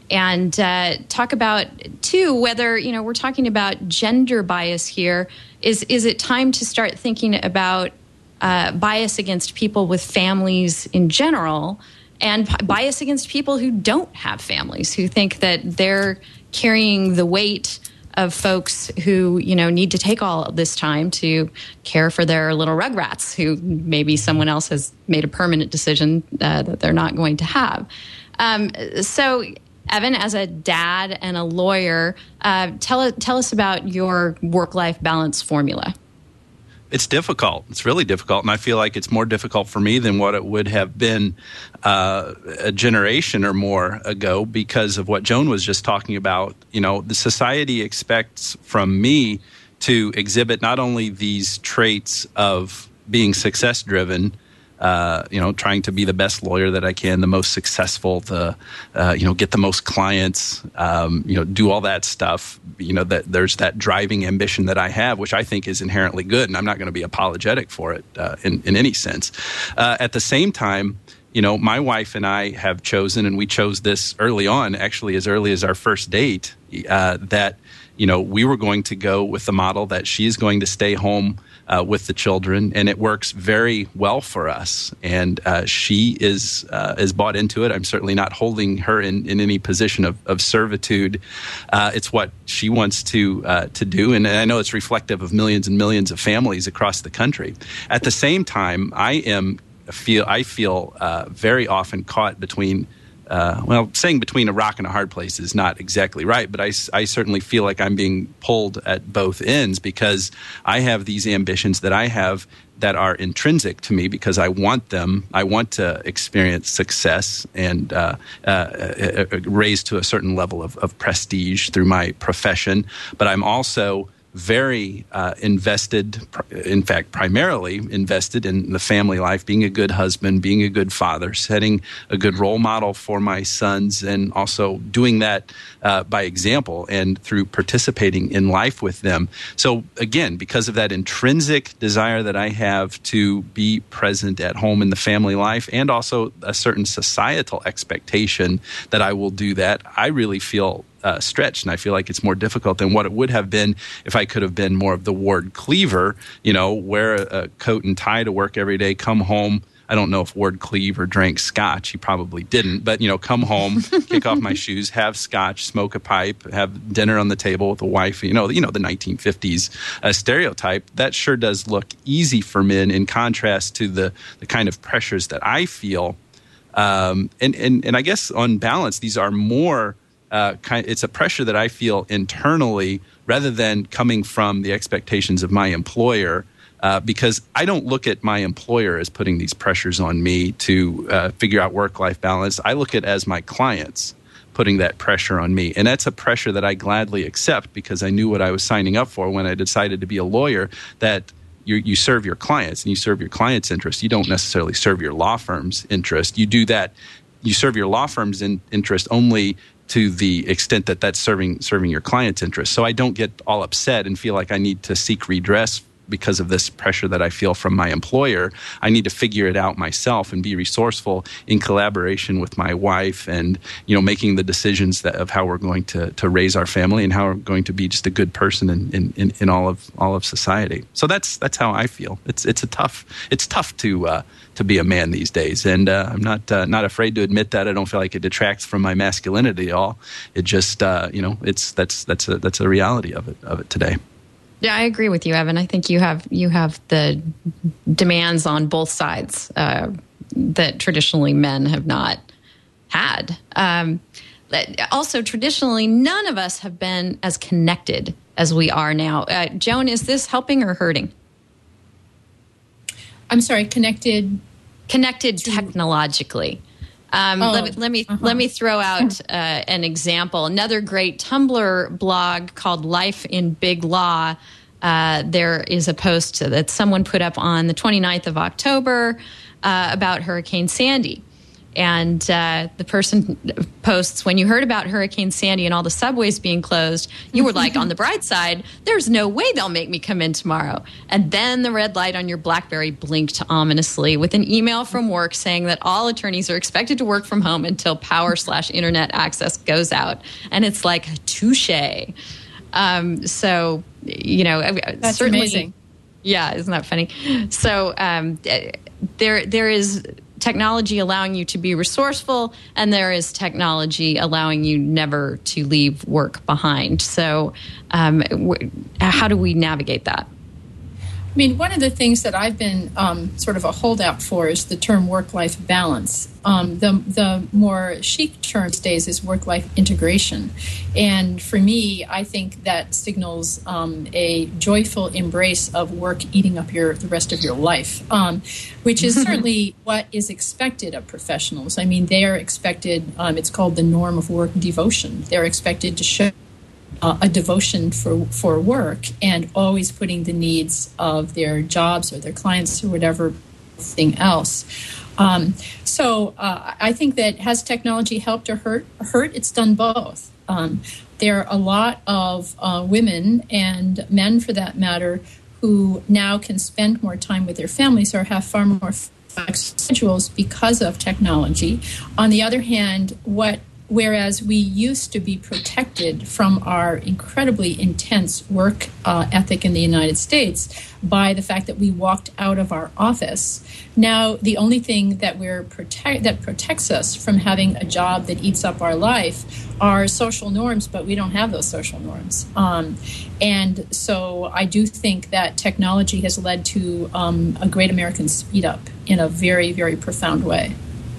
And uh, talk about, too, whether, you know, we're talking about gender bias here. Is is it time to start thinking about uh, bias against people with families in general, and p- bias against people who don't have families, who think that they're carrying the weight of folks who, you know, need to take all this time to care for their little rugrats, who maybe someone else has made a permanent decision uh, that they're not going to have. Um, so... Evan, as a dad and a lawyer, uh, tell tell us about your work-life balance formula. It's difficult. It's really difficult, and I feel like it's more difficult for me than what it would have been uh, a generation or more ago, because of what Joan was just talking about. You know, the society expects from me to exhibit not only these traits of being success-driven, Uh, you know, trying to be the best lawyer that I can, the most successful, the, uh, you know, get the most clients, um, you know, do all that stuff. You know, that there's that driving ambition that I have, which I think is inherently good, and I'm not going to be apologetic for it uh, in, in any sense. Uh, at the same time, you know, my wife and I have chosen, and we chose this early on, actually as early as our first date, uh, that, you know, we were going to go with the model that she's going to stay home Uh, with the children, and it works very well for us. And uh, she is uh, is bought into it. I'm certainly not holding her in, in any position of, of servitude. Uh, it's what she wants to uh, to do, and I know it's reflective of millions and millions of families across the country. At the same time, I am feel I feel uh, very often caught between. Uh, well, saying between a rock and a hard place is not exactly right, but I, I certainly feel like I'm being pulled at both ends, because I have these ambitions that I have that are intrinsic to me because I want them. I want to experience success and uh, uh, uh, raised to a certain level of, of prestige through my profession, but I'm also very uh, invested, in fact, primarily invested in the family life, being a good husband, being a good father, setting a good role model for my sons, and also doing that uh, by example and through participating in life with them. So again, because of that intrinsic desire that I have to be present at home in the family life, and also a certain societal expectation that I will do that, I really feel Uh, stretched, and I feel like it's more difficult than what it would have been if I could have been more of the Ward Cleaver, you know, wear a, a coat and tie to work every day, come home. I don't know if Ward Cleaver drank scotch. He probably didn't, but, you know, come home, kick off my shoes, have scotch, smoke a pipe, have dinner on the table with a wife, you know, you know, the nineteen fifties uh, stereotype. That sure does look easy for men in contrast to the, the kind of pressures that I feel. Um, and, and, and I guess on balance, these are more Uh, kind, it's a pressure that I feel internally rather than coming from the expectations of my employer, uh, because I don't look at my employer as putting these pressures on me to uh, figure out work-life balance. I look at it as my clients putting that pressure on me. And that's a pressure that I gladly accept because I knew what I was signing up for when I decided to be a lawyer, that you, you serve your clients and you serve your clients' interest. You don't necessarily serve your law firm's interest. You do that. You serve your law firm's in, interest only to the extent that that's serving serving your client's interest. So I don't get all upset and feel like I need to seek redress because of this pressure that I feel from my employer. I need to figure it out myself and be resourceful in collaboration with my wife, and, you know, making the decisions that of how we're going to to raise our family and how we're going to be just a good person in in, in, in all of all of society. So that's that's how I feel. It's it's a tough it's tough to uh, to be a man these days, and uh, I'm not uh, not afraid to admit that. I don't feel like it detracts from my masculinity at all. It just uh, you know it's that's that's a that's a reality of it of it today. Yeah, I agree with you, Evan. I think you have you have the demands on both sides uh, that traditionally men have not had. Um, also, traditionally, none of us have been as connected as we are now. Uh, Joan, is this helping or hurting? I'm sorry, connected? Connected to- technologically. Um, oh, let me let me, uh-huh. let me throw out uh, an example. Another great Tumblr blog called Life in Big Law. Uh, there is a post that someone put up on the twenty-ninth of October uh, about Hurricane Sandy. And uh, the person posts, when you heard about Hurricane Sandy and all the subways being closed, you were like, on the bright side, there's no way they'll make me come in tomorrow. And then the red light on your BlackBerry blinked ominously with an email from work saying that all attorneys are expected to work from home until power slash internet access goes out. And it's like, touche. Um, so, you know, that's certainly, amazing. Yeah, isn't that funny? So um, there, there is technology allowing you to be resourceful, and there is technology allowing you never to leave work behind. So um, w- how do we navigate that? I mean, one of the things that I've been um, sort of a holdout for is the term work-life balance. Um, the, the more chic term these days is work-life integration. And for me, I think that signals um, a joyful embrace of work eating up your the rest of your life, um, which is certainly what is expected of professionals. I mean, they are expected, um, it's called the norm of work devotion. They're expected to show Uh, a devotion for, for work and always putting the needs of their jobs or their clients or whatever thing else. Um, so uh, I think that has technology helped or hurt? Hurt? It's done both. Um, there are a lot of uh, women and men, for that matter, who now can spend more time with their families or have far more flexible schedules because of technology. On the other hand, what Whereas we used to be protected from our incredibly intense work uh, ethic in the United States by the fact that we walked out of our office, now the only thing that we're protect that protects us from having a job that eats up our life are social norms, but we don't have those social norms. Um, and so I do think that technology has led to um, a great American speed up in a very, very profound way.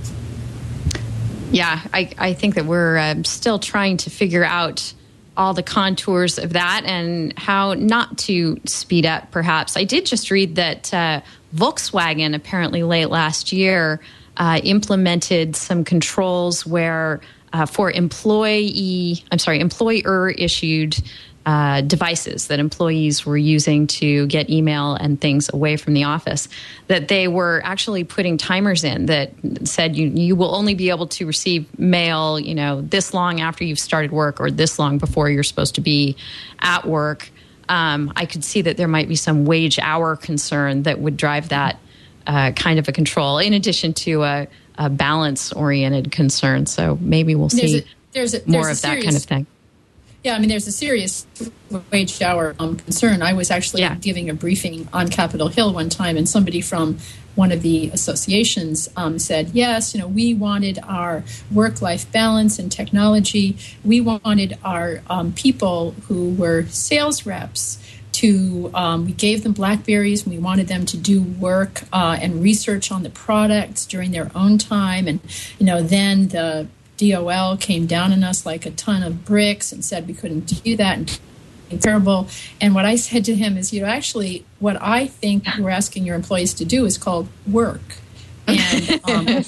Yeah, I, I think that we're uh, still trying to figure out all the contours of that and how not to speed up, perhaps. I did just read that uh, Volkswagen apparently late last year uh, implemented some controls where uh, for employee, I'm sorry, employer-issued uh, devices that employees were using to get email and things away from the office, that they were actually putting timers in that said you you will only be able to receive mail, you know, this long after you've started work or this long before you're supposed to be at work. Um, I could see that there might be some wage hour concern that would drive that uh, kind of a control, in addition to a, a balance-oriented concern. So maybe we'll see there's a, there's a, there's more a of serious, that kind of thing. Yeah, I mean, there's a serious wage hour um, concern. I was actually yeah. giving a briefing on Capitol Hill one time, and somebody from one of the associations um, said, yes, you know, we wanted our work-life balance and technology. We wanted our um, people who were sales reps to, um, we gave them BlackBerries, and we wanted them to do work uh, and research on the products during their own time. And, you know, then the D O L came down on us like a ton of bricks and said we couldn't do that and terrible. And what I said to him is, you know, actually, what I think we're asking your employees to do is called work. And, um,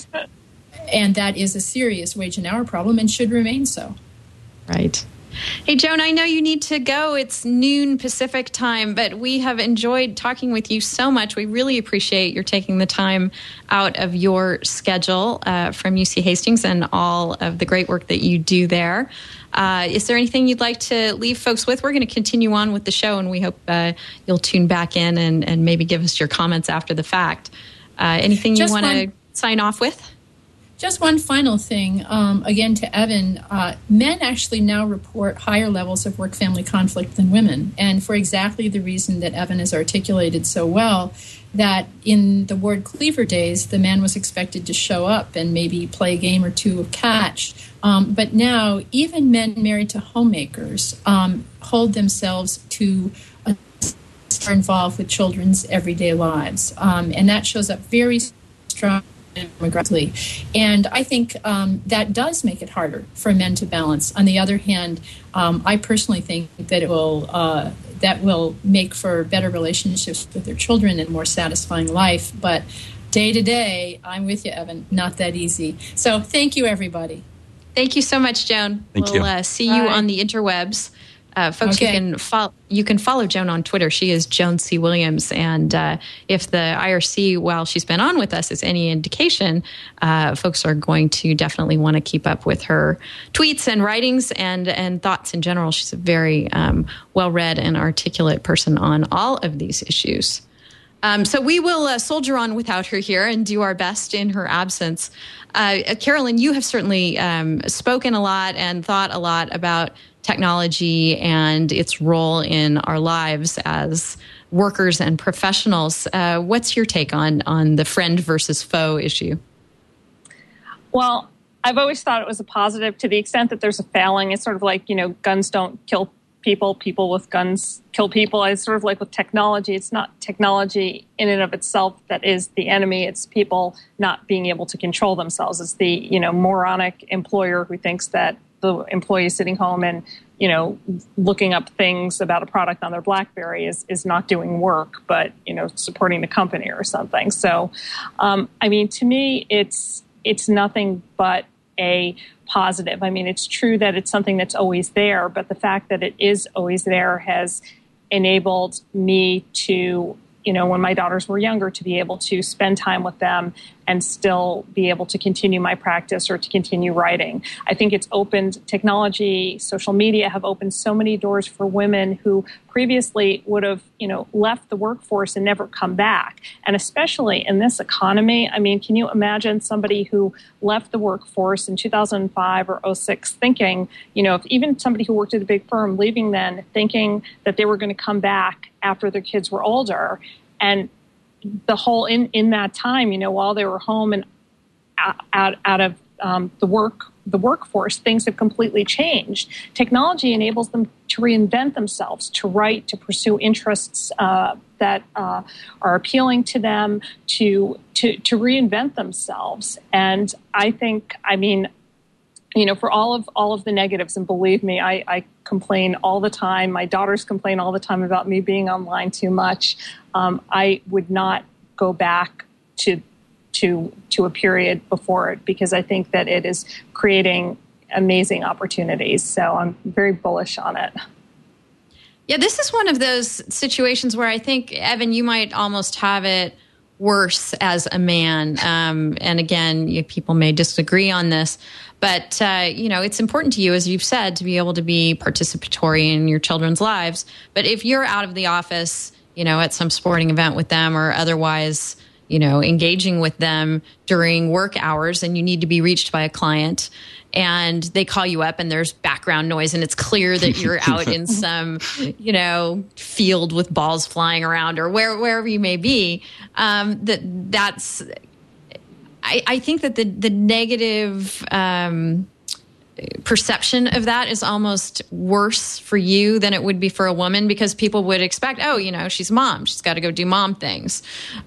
and that is a serious wage and hour problem and should remain so. Right. Hey, Joan, I know you need to go. It's noon Pacific time, but we have enjoyed talking with you so much. We really appreciate your taking the time out of your schedule uh, from U C Hastings and all of the great work that you do there. Uh, is there anything you'd like to leave folks with? We're going to continue on with the show, and we hope uh, you'll tune back in and, and maybe give us your comments after the fact. Uh, anything you want to sign off with? Just one final thing, um, again, to Evan. Uh, men actually now report higher levels of work-family conflict than women, and for exactly the reason that Evan has articulated so well, that in the Ward Cleaver days, the man was expected to show up and maybe play a game or two of catch. Um, but now, even men married to homemakers um, hold themselves to a are involved with children's everyday lives, um, and that shows up very strong. And I think um, that does make it harder for men to balance. On the other hand, um, I personally think that it will uh, that will make for better relationships with their children and more satisfying life. But day to day, I'm with you, Evan. Not that easy. So thank you, everybody. Thank you so much, Joan. Thank we'll you. Uh, see you Bye. on the interwebs. Uh, folks, okay. you can follow you can follow Joan on Twitter. She is Joan C. Williams, and uh, if the I R C, while she's been on with us, is any indication, uh, folks are going to definitely want to keep up with her tweets and writings and and thoughts in general. She's a very um, well-read and articulate person on all of these issues. Um, so we will uh, soldier on without her here and do our best in her absence. Uh, Carolyn, you have certainly um, spoken a lot and thought a lot about technology and its role in our lives as workers and professionals. Uh, what's your take on on the friend versus foe issue? Well, I've always thought it was a positive to the extent that there's a failing. It's sort of like, you know, guns don't kill people, people with guns kill people. It's sort of like with technology. It's not technology in and of itself that is the enemy. It's people not being able to control themselves. It's the, you know, moronic employer who thinks that the employee sitting home and, you know, looking up things about a product on their BlackBerry is, is not doing work, but, you know, supporting the company or something. So, um, I mean, to me, it's it's nothing but a positive. I mean, it's true that it's something that's always there, but the fact that it is always there has enabled me to, you know, when my daughters were younger, to be able to spend time with them and still be able to continue my practice or to continue writing. I think it's opened, technology, social media have opened so many doors for women who previously would have, you know, left the workforce and never come back. And especially in this economy, I mean, can you imagine somebody who left the workforce in two thousand five or oh six thinking, you know, if even somebody who worked at a big firm leaving then thinking that they were going to come back after their kids were older, and the whole in, in that time, you know, while they were home and out out of um, the work the workforce, things have completely changed. Technology enables them to reinvent themselves, to write, to pursue interests uh, that uh, are appealing to them, to to to reinvent themselves. And I think, I mean, you know, for all of all of the negatives, and believe me, I, I complain all the time. My daughters complain all the time about me being online too much. Um, I would not go back to to to a period before it, because I think that it is creating amazing opportunities. So I'm very bullish on it. Yeah, this is one of those situations where I think, Evan, you might almost have it worse as a man. Um, and again, you, people may disagree on this, but, uh, you know, it's important to you, as you've said, to be able to be participatory in your children's lives. But if you're out of the office, you know, at some sporting event with them or otherwise, you know, engaging with them during work hours and you need to be reached by a client, and they call you up and there's background noise and it's clear that you're out in some, you know, field with balls flying around or where, wherever you may be, um, that that's, I, I think that the, the negative um, perception of that is almost worse for you than it would be for a woman, because people would expect, oh, you know, she's mom, she's got to go do mom things.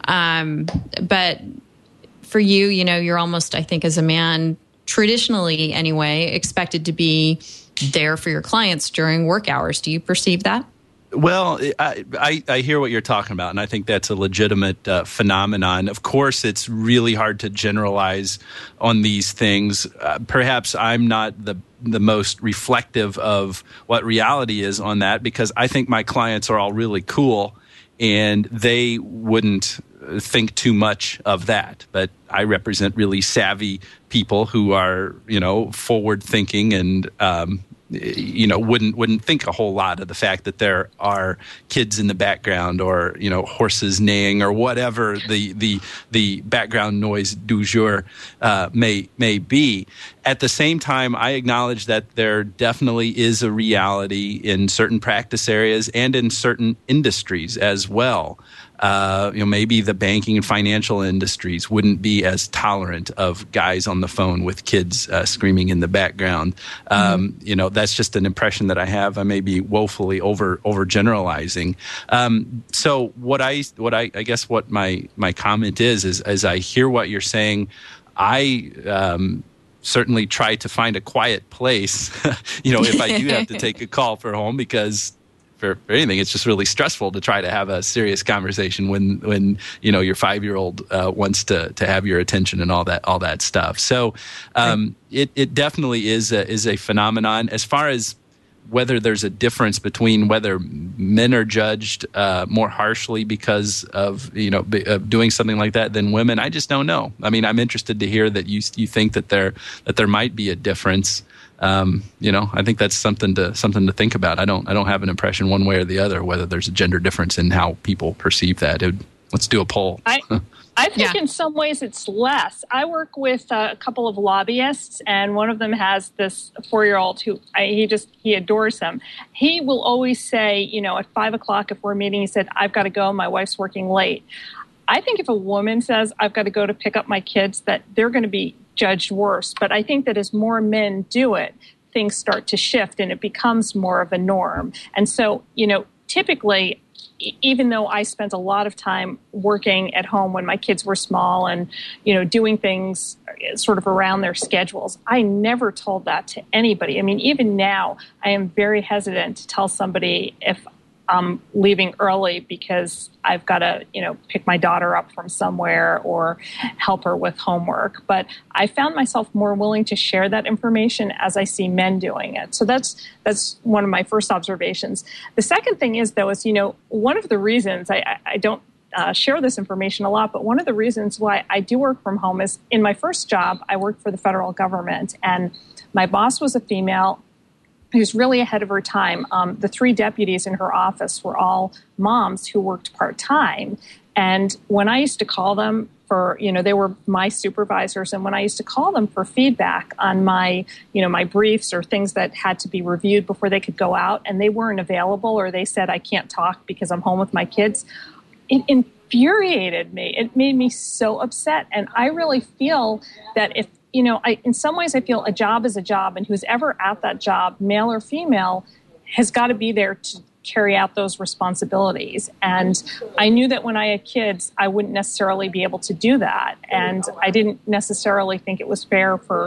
Um, but for you, you know, you're almost, I think, as a man, traditionally anyway, expected to be there for your clients during work hours. Do you perceive that? Well, I, I, I hear what you're talking about, and I think that's a legitimate uh, phenomenon. Of course, it's really hard to generalize on these things. Uh, perhaps I'm not the the most reflective of what reality is on that, because I think my clients are all really cool, and they wouldn't think too much of that. But I represent really savvy people who are, you know, forward thinking and, um, you know, wouldn't wouldn't think a whole lot of the fact that there are kids in the background, or, you know, horses neighing, or whatever the the the background noise du jour uh, may may be. At the same time, I acknowledge that there definitely is a reality in certain practice areas and in certain industries as well. Uh, you know, maybe the banking and financial industries wouldn't be as tolerant of guys on the phone with kids uh, screaming in the background. Um, mm-hmm. You know, that's just an impression that I have. I may be woefully over overgeneralizing. Um, so what I what I, I guess what my my comment is is as I hear what you're saying, I. Um, certainly try to find a quiet place, you know, if I do have to take a call for home, because for, for anything, it's just really stressful to try to have a serious conversation when, when you know, your five-year-old uh, wants to to have your attention and all that all that stuff. So um, it it definitely is a, is a phenomenon. As far as whether there's a difference between whether men are judged uh, more harshly because of, you know, b- of doing something like that than women, I just don't know. I mean, I'm interested to hear that you you think that there that there might be a difference. Um, you know, I think that's something to something to think about. I don't I don't have an impression one way or the other whether there's a gender difference in how people perceive that. It, let's do a poll. I- I think yeah. in some ways it's less. I work with uh, a couple of lobbyists, and one of them has this four-year-old who I, he just he adores him. He will always say, you know, at five o'clock if we're meeting, he said, "I've got to go. My wife's working late." I think if a woman says, "I've got to go to pick up my kids," that they're going to be judged worse. But I think that as more men do it, things start to shift, and it becomes more of a norm. And so, you know, typically, even though I spent a lot of time working at home when my kids were small and, you know, doing things sort of around their schedules, I never told that to anybody. I mean, even now, I am very hesitant to tell somebody if I'm leaving early because I've got to, you know, pick my daughter up from somewhere or help her with homework. But I found myself more willing to share that information as I see men doing it. So that's that's one of my first observations. The second thing is, though, is, you know, one of the reasons I, I don't uh, share this information a lot, but one of the reasons why I do work from home is in my first job, I worked for the federal government, and my boss was a female who's really ahead of her time. Um, the three deputies in her office were all moms who worked part-time. And when I used to call them for, you know, they were my supervisors. And when I used to call them for feedback on my, you know, my briefs or things that had to be reviewed before they could go out, and they weren't available, or they said, "I can't talk because I'm home with my kids," it infuriated me. It made me so upset. And I really feel that if, you know, I, in some ways I feel a job is a job, and who's ever at that job, male or female, has got to be there to carry out those responsibilities. And I knew that when I had kids, I wouldn't necessarily be able to do that. And I didn't necessarily think it was fair for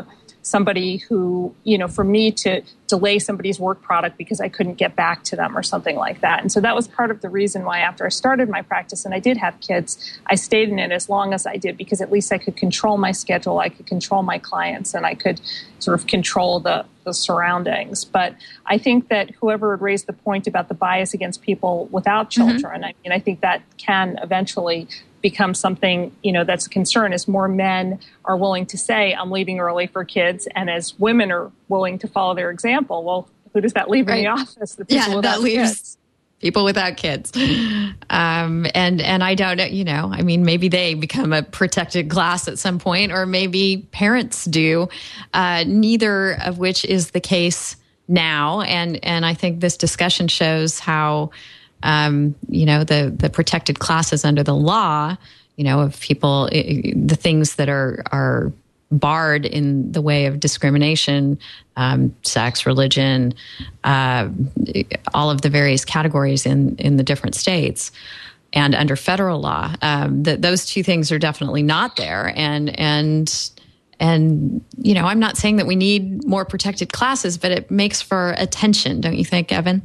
somebody who, you know, for me to delay somebody's work product because I couldn't get back to them or something like that. And so that was part of the reason why after I started my practice and I did have kids, I stayed in it as long as I did, because at least I could control my schedule, I could control my clients, and I could sort of control the, the surroundings. But I think that whoever had raised the point about the bias against people without children, mm-hmm. I mean, I think that can eventually become something, you know, that's a concern as more men are willing to say, I'm leaving early for kids. And as women are willing to follow their example, well, who does that leave right. in the office? The people yeah, without that leaves kids. People without kids. Um, and, and I don't know, you know, I mean, maybe they become a protected class at some point, or maybe parents do, uh, neither of which is the case now. And, and I think this discussion shows how, Um, you know, the, the protected classes under the law, you know, of people, the things that are, are barred in the way of discrimination, um, sex, religion, uh, all of the various categories in, in the different states and under federal law, um, that those two things are definitely not there. And, and, and, you know, I'm not saying that we need more protected classes, but it makes for attention, don't you think, Evan?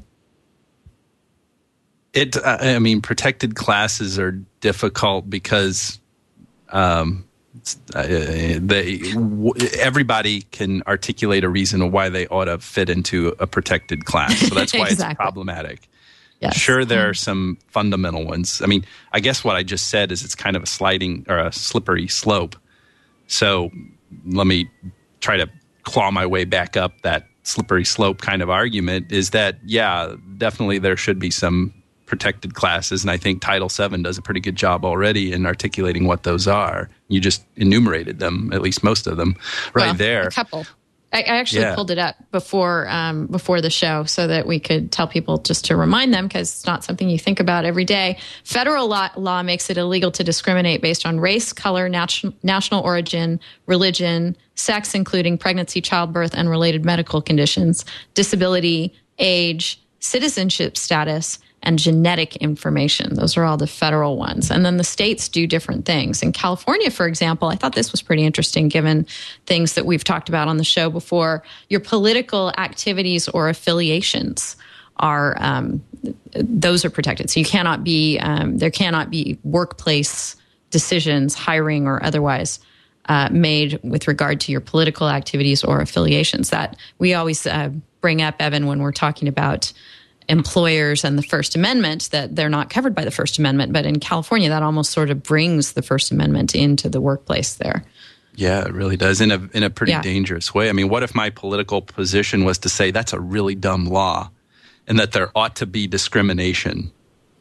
It, uh, I mean, protected classes are difficult because um, uh, they w- everybody can articulate a reason why they ought to fit into a protected class. So that's why exactly. it's problematic. Yes. Sure, there are some fundamental ones. I mean, I guess what I just said is it's kind of a sliding or a slippery slope. So let me try to claw my way back up that slippery slope kind of argument is that, yeah, definitely there should be some protected classes, and I think Title seven does a pretty good job already in articulating what those are. You just enumerated them, at least most of them, right well, there. A couple. I, I actually yeah. pulled it up before um, before the show so that we could tell people just to remind them, because it's not something you think about every day. Federal law, law makes it illegal to discriminate based on race, color, natu- national origin, religion, sex, including pregnancy, childbirth, and related medical conditions, disability, age, citizenship status, and genetic information. Those are all the federal ones. And then the states do different things. In California, for example, I thought this was pretty interesting given things that we've talked about on the show before. Your political activities or affiliations are, um, those are protected. So you cannot be, um, there cannot be workplace decisions, hiring or otherwise, uh, made with regard to your political activities or affiliations. That we always uh, bring up, Evan, when we're talking about employers and the First Amendment, that they're not covered by the First Amendment. But in California, that almost sort of brings the First Amendment into the workplace there. Yeah, it really does, in a in a pretty yeah. dangerous way. I mean, what if my political position was to say that's a really dumb law and that there ought to be discrimination?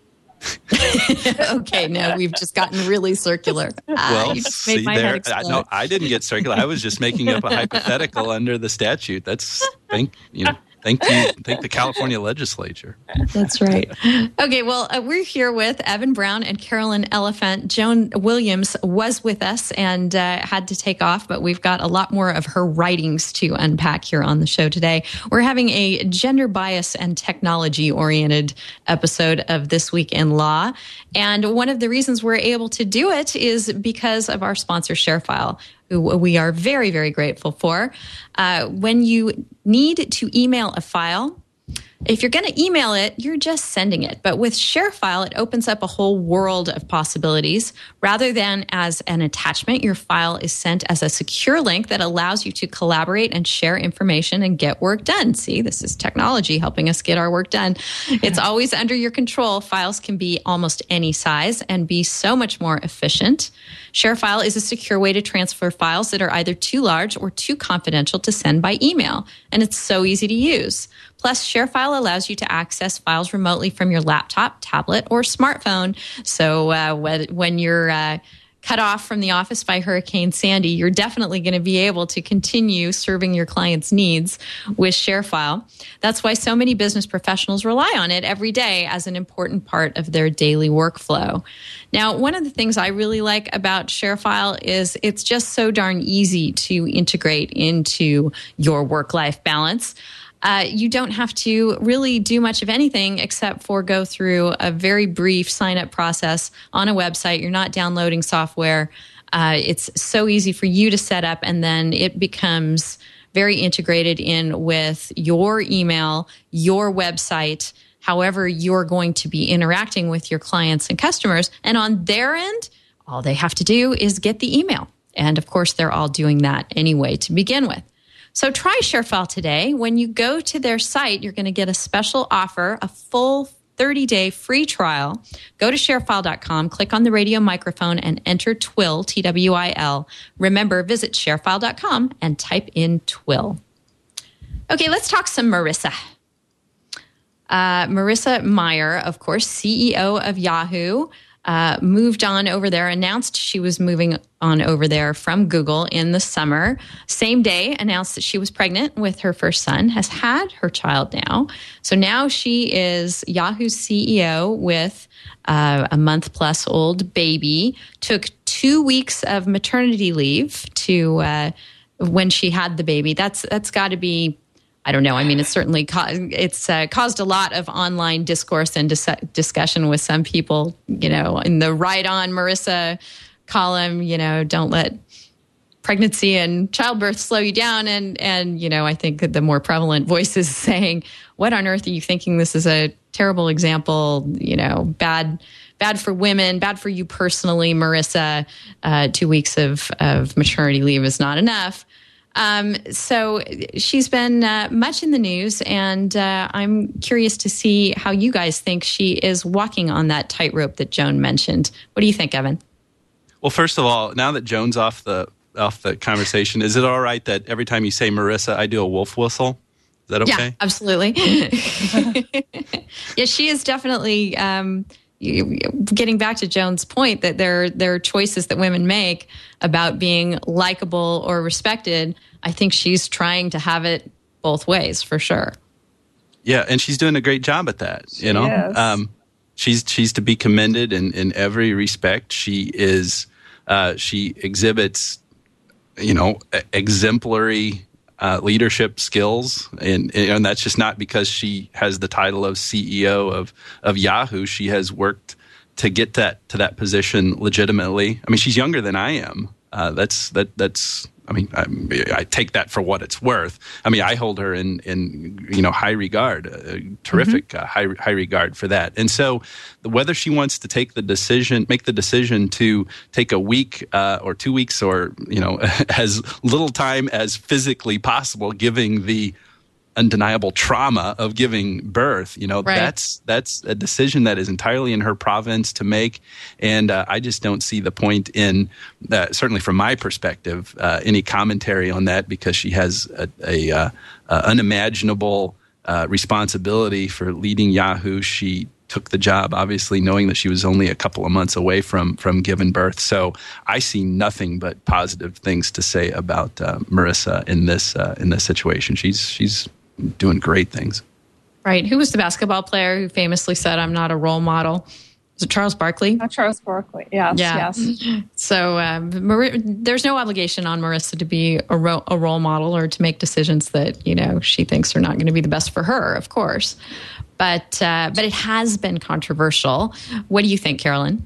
Okay, no, we've just gotten really circular. Well, uh, you just see made my there, head I, explode. no, I didn't get circular. I was just making up a hypothetical under the statute. That's, thank you know. Thank you. Thank the California legislature. That's right. Okay, well, uh, we're here with Evan Brown and Carolyn Elephant. Joan Williams was with us and uh, had to take off, but we've got a lot more of her writings to unpack here on the show today. We're having a gender bias and technology-oriented episode of This Week in Law. And one of the reasons we're able to do it is because of our sponsor, ShareFile, who we are very, very grateful for. Uh, when you need to email a file, if you're going to email it, you're just sending it. But with ShareFile, it opens up a whole world of possibilities. Rather than as an attachment, your file is sent as a secure link that allows you to collaborate and share information and get work done. See, this is technology helping us get our work done. It's always under your control. Files can be almost any size and be so much more efficient. ShareFile is a secure way to transfer files that are either too large or too confidential to send by email. And it's so easy to use. Plus, ShareFile allows you to access files remotely from your laptop, tablet, or smartphone. So uh, when you're uh, cut off from the office by Hurricane Sandy, you're definitely going to be able to continue serving your clients' needs with ShareFile. That's why so many business professionals rely on it every day as an important part of their daily workflow. Now, one of the things I really like about ShareFile is it's just so darn easy to integrate into your work-life balance. Uh, you don't have to really do much of anything except for go through a very brief sign-up process on a website. You're not downloading software. Uh, it's so easy for you to set up, and then it becomes very integrated in with your email, your website, however you're going to be interacting with your clients and customers. And on their end, all they have to do is get the email. And of course, they're all doing that anyway to begin with. So try ShareFile today. When you go to their site, you're going to get a special offer, a full thirty-day free trial. Go to sharefile dot com, click on the radio microphone, and enter TWIL, T W I L. Remember, visit sharefile dot com and type in TWIL. Okay, let's talk some Marissa. Uh, Marissa Mayer, of course, C E O of Yahoo, uh, moved on over there, announced she was moving on over there from Google in the summer. Same day, announced that she was pregnant with her first son, has had her child now. So now she is Yahoo's C E O with uh, a month plus old baby. Took two weeks of maternity leave to uh, when she had the baby. That's that's got to be, I don't know. I mean, it's certainly co- it's uh, caused a lot of online discourse and dis- discussion with some people, you know, in the Right On Marissa column, you know, don't let pregnancy and childbirth slow you down. And, and, you know, I think that the more prevalent voices saying, what on earth are you thinking? This is a terrible example, you know, bad, bad for women, bad for you personally, Marissa. Uh, two weeks of, of maternity leave is not enough. Um, so she's been uh, much in the news, and uh, I'm curious to see how you guys think she is walking on that tightrope that Joan mentioned. What do you think, Evan? Well, first of all, now that Joan's off the off the conversation, is it all right that every time you say Marissa, I do a wolf whistle? Is that okay? Yeah, absolutely. Yeah, she is definitely um, getting back to Joan's point that there, there are choices that women make about being likable or respected. I think she's trying to have it both ways for sure. Yeah, and she's doing a great job at that. You She know, is. um, she's she's to be commended in, in every respect. She is uh, she exhibits, you know, exemplary uh, leadership skills, and and that's just not because she has the title of C E O of of Yahoo. She has worked to get that to that position legitimately. I mean, she's younger than I am. Uh, that's that that's. I mean, I, I take that for what it's worth. I mean, I hold her in, in you know, high regard, uh, terrific mm-hmm. uh, high high regard for that. And so, whether she wants to take the decision, make the decision to take a week uh, or two weeks, or you know, as little time as physically possible, giving the undeniable trauma of giving birth, you know, right. that's that's a decision that is entirely in her province to make, and uh, I just don't see the point in, uh, certainly from my perspective, uh, any commentary on that, because she has a, a uh, uh, unimaginable uh, responsibility for leading Yahoo. She took the job, obviously, knowing that she was only a couple of months away from from giving birth. So I see nothing but positive things to say about uh, Marissa in this uh, in this situation. She's she's doing great things. Right. Who was the basketball player who famously said, "I'm not a role model"? Was it Charles Barkley? Not Charles Barkley. Yes. Yeah. Yes. So um, Mar- there's no obligation on Marissa to be a, ro- a role model or to make decisions that, you know, she thinks are not going to be the best for her, of course. But uh, but it has been controversial. What do you think, Carolyn?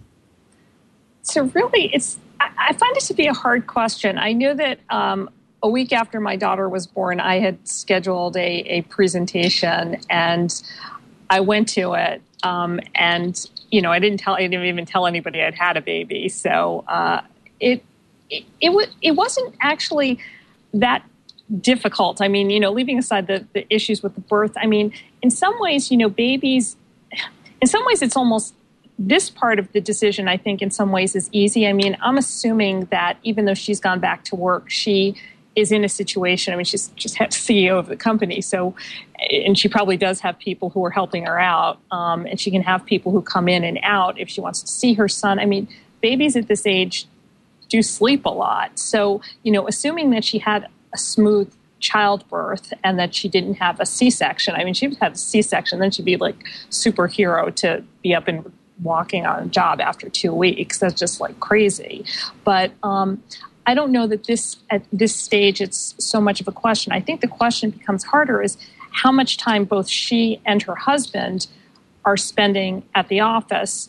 So really, it's I, I find it to be a hard question. I know that um, a week after my daughter was born, I had scheduled a, a presentation, and I went to it. Um, and you know, I didn't tell, I didn't even tell anybody I'd had a baby. So uh, it it it, w- it wasn't actually that difficult. I mean, you know, leaving aside the, the issues with the birth, I mean, in some ways, you know, babies, in some ways it's almost, this part of the decision, I think in some ways is easy. I mean, I'm assuming that even though she's gone back to work, she is in a situation, I mean, she's just had C E O of the company. So, and she probably does have people who are helping her out. Um, and she can have people who come in and out if she wants to see her son. I mean, babies at this age do sleep a lot. So, you know, assuming that she had a smooth childbirth and that she didn't have a C-section. I mean, she would have a C-section, then she'd be like superhero to be up and walking on a job after two weeks. That's just like crazy. But um, I don't know that this at this stage it's so much of a question. I think the question becomes harder is how much time both she and her husband are spending at the office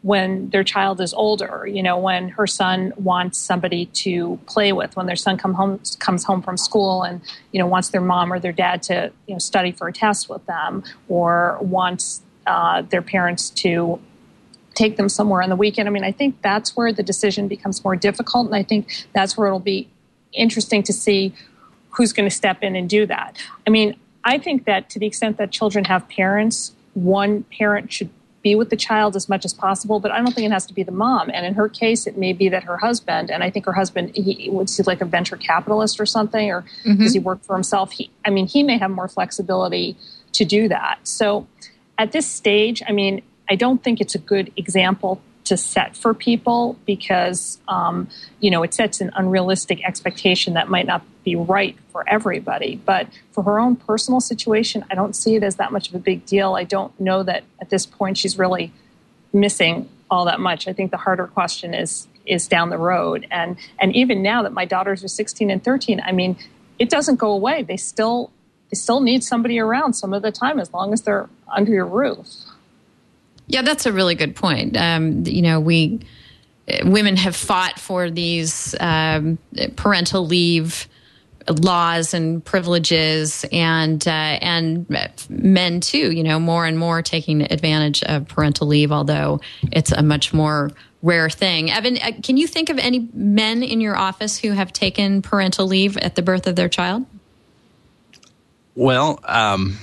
when their child is older, you know, when her son wants somebody to play with, when their son come home, comes home from school and, you know, wants their mom or their dad to, you know, study for a test with them, or wants uh, their parents to take them somewhere on the weekend. I mean, I think that's where the decision becomes more difficult. And I think that's where it'll be interesting to see who's going to step in and do that. I mean, I think that to the extent that children have parents, one parent should be with the child as much as possible, but I don't think it has to be the mom. And in her case, it may be that her husband, and I think her husband, he was like a venture capitalist or something, or mm-hmm. does he work for himself? He, I mean, he may have more flexibility to do that. So at this stage, I mean, I don't think it's a good example to set for people because, um, you know, it sets an unrealistic expectation that might not be right for everybody. But for her own personal situation, I don't see it as that much of a big deal. I don't know that at this point she's really missing all that much. I think the harder question is is down the road. And and even now that my daughters are sixteen and thirteen, I mean, it doesn't go away. They still they still need somebody around some of the time as long as they're under your roof. Yeah, that's a really good point. Um, you know, we women have fought for these um, parental leave laws and privileges, and uh, and men too. You know, more and more taking advantage of parental leave, although it's a much more rare thing. Evan, uh, can you think of any men in your office who have taken parental leave at the birth of their child? Well, um,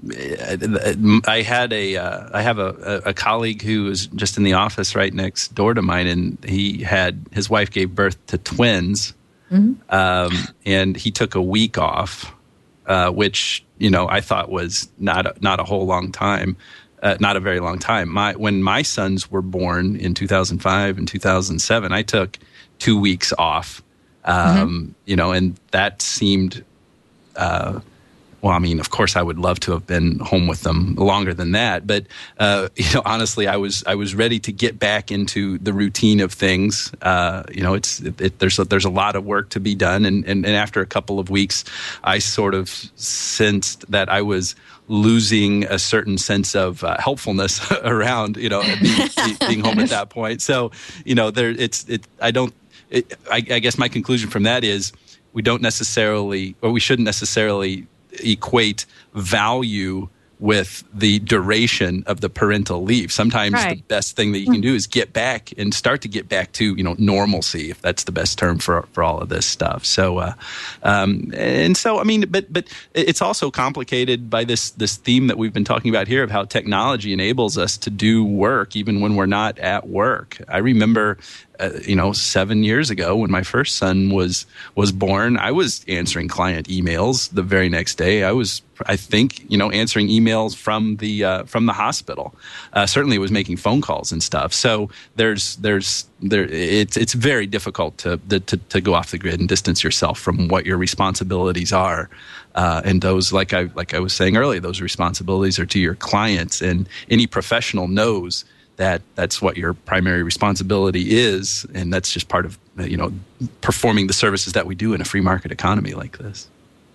I had a uh, I have a, a colleague who was just in the office right next door to mine, and he had his wife gave birth to twins, mm-hmm. um, and he took a week off, uh, which you know I thought was not a, not a whole long time, uh, not a very long time. My when my sons were born in two thousand five and two thousand seven, I took two weeks off, um, mm-hmm. you know, and that seemed. Uh, Well, I mean, of course, I would love to have been home with them longer than that. But, uh, you know, honestly, I was I was ready to get back into the routine of things. Uh, you know, it's it, it, there's a, there's a lot of work to be done. And, and, and after a couple of weeks, I sort of sensed that I was losing a certain sense of uh, helpfulness around, you know, being, being home at that point. So, you know, there it's it. I don't. It, I, I guess my conclusion from that is we don't necessarily, or we shouldn't necessarily equate value with the duration of the parental leave. Sometimes right. the best thing that you can do is get back and start to get back to, you know, normalcy, if that's the best term for for all of this stuff. So, uh, um, and so, I mean, but but it's also complicated by this this theme that we've been talking about here of how technology enables us to do work even when we're not at work. I remember Uh, you know, seven years ago when my first son was was born, I was answering client emails the very next day. I was, I think, you know, answering emails from the uh, from the hospital. Uh, certainly, was making phone calls and stuff. So there's there's there it's it's very difficult to to to go off the grid and distance yourself from what your responsibilities are. Uh, and those, like I like I was saying earlier, those responsibilities are to your clients, and any professional knows that that's what your primary responsibility is, and that's just part of, you know, performing the services that we do in a free market economy like this.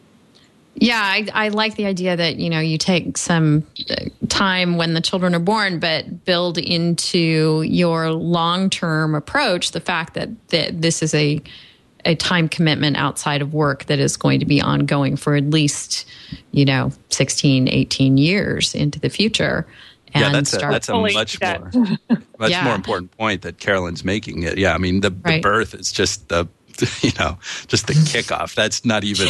Yeah, I, I like the idea that, you know, you take some time when the children are born, but build into your long-term approach the fact that, that this is a a time commitment outside of work that is going to be ongoing for at least, you know, sixteen, eighteen years into the future. And yeah, that's a, that's a much more much yeah. more important point that Carolyn's making. It. Yeah, I mean the, right. the birth is just the you know just the kickoff. That's not even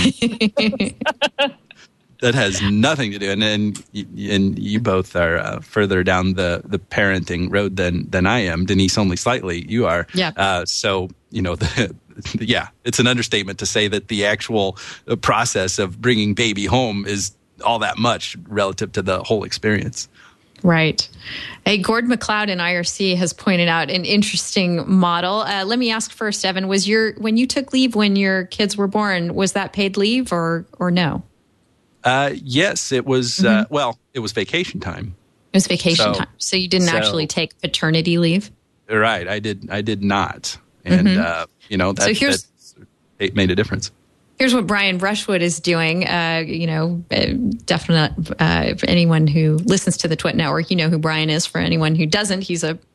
that has nothing to do. And and, and you both are uh, further down the, the parenting road than than I am. Denise, only slightly. You are. Yeah. Uh, so you know the. Yeah, it's an understatement to say that the actual process of bringing baby home is all that much relative to the whole experience. Right. Hey, Gord MacLeod in I R C has pointed out an interesting model. Uh, let me ask first, Evan, was your when you took leave when your kids were born, was that paid leave or or no? Uh, yes, it was. Mm-hmm. Uh, well, it was vacation time. It was vacation so, time. So you didn't so, actually take paternity leave? Right. I did. I did not. And, mm-hmm. uh, you know, that, so that it made a difference. Here's what Brian Brushwood is doing. Uh, you know, definitely uh, for anyone who listens to the Twit Network, you know who Brian is. For anyone who doesn't, he's a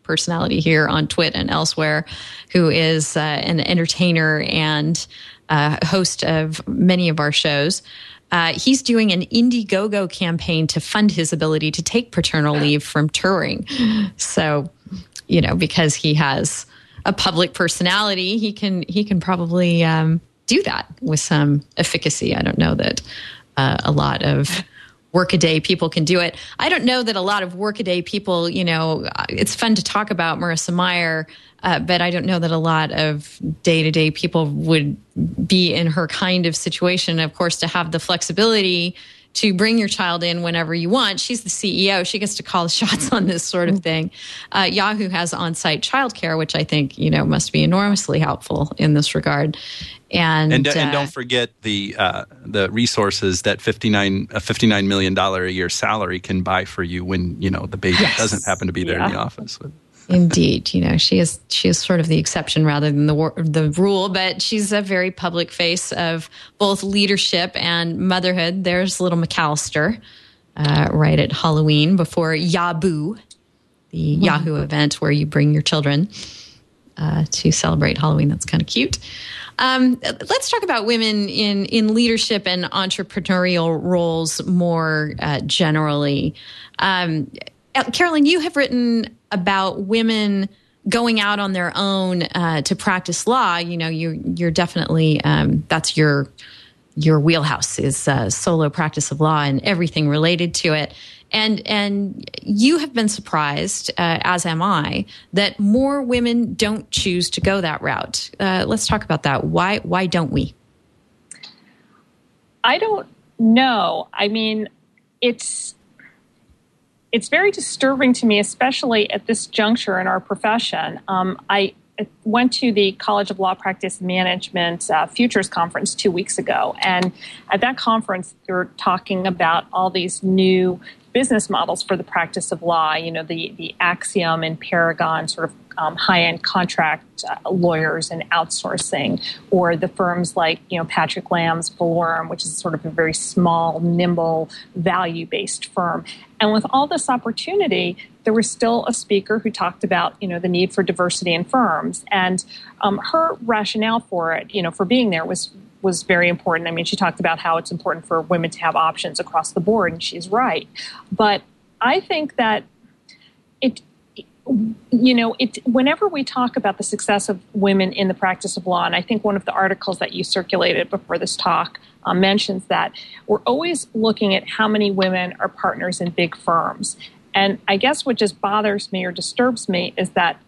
personality here on Twit and elsewhere, who is uh, an entertainer and uh, host of many of our shows. Uh, he's doing an Indiegogo campaign to fund his ability to take paternal leave from touring. So, you know, because he has a public personality, he can he can probably um, do that with some efficacy. I don't know that uh, a lot of workaday people can do it. I don't know that a lot of workaday people, you know, it's fun to talk about Marissa Mayer, uh, but I don't know that a lot of day-to-day people would be in her kind of situation. Of course, to have the flexibility to bring your child in whenever you want. She's the C E O. She gets to call the shots on this sort of thing. Uh, Yahoo has on-site childcare, which I think, you know, must be enormously helpful in this regard. And and, uh, and don't forget the uh, the resources that fifty-nine a fifty-nine million dollars a year salary can buy for you when, you know, the baby yes. doesn't happen to be there yeah. in the office. Indeed, you know, she is she is sort of the exception rather than the the rule, but she's a very public face of both leadership and motherhood. There's little McAllister uh, right at Halloween before Yaboo, the wow. Yahoo event where you bring your children uh, to celebrate Halloween. That's kind of cute. Um, let's talk about women in, in leadership and entrepreneurial roles more uh, generally. Um, Carolyn, you have written about women going out on their own uh, to practice law. You know, you, you're definitely um, that's your your wheelhouse is uh, solo practice of law and everything related to it. And and you have been surprised, uh, as am I, that more women don't choose to go that route. Uh, let's talk about that. Why why don't we? I don't know. I mean, it's it's very disturbing to me, especially at this juncture in our profession. Um, I went to the College of Law Practice Management uh, Futures Conference two weeks ago, and at that conference, they were talking about all these new business models for the practice of law, you know, the, the Axiom and Paragon sort of um, high-end contract uh, lawyers and outsourcing, or the firms like, you know, Patrick Lamb's Valorum, which is sort of a very small, nimble, value-based firm. And with all this opportunity, there was still a speaker who talked about, you know, the need for diversity in firms. And um, her rationale for it, you know, for being there was was very important. I mean, she talked about how it's important for women to have options across the board, and she's right. But I think that it, you know, it whenever we talk about the success of women in the practice of law, and I think one of the articles that you circulated before this talk uh, mentions that, we're always looking at how many women are partners in big firms. And I guess what just bothers me or disturbs me is that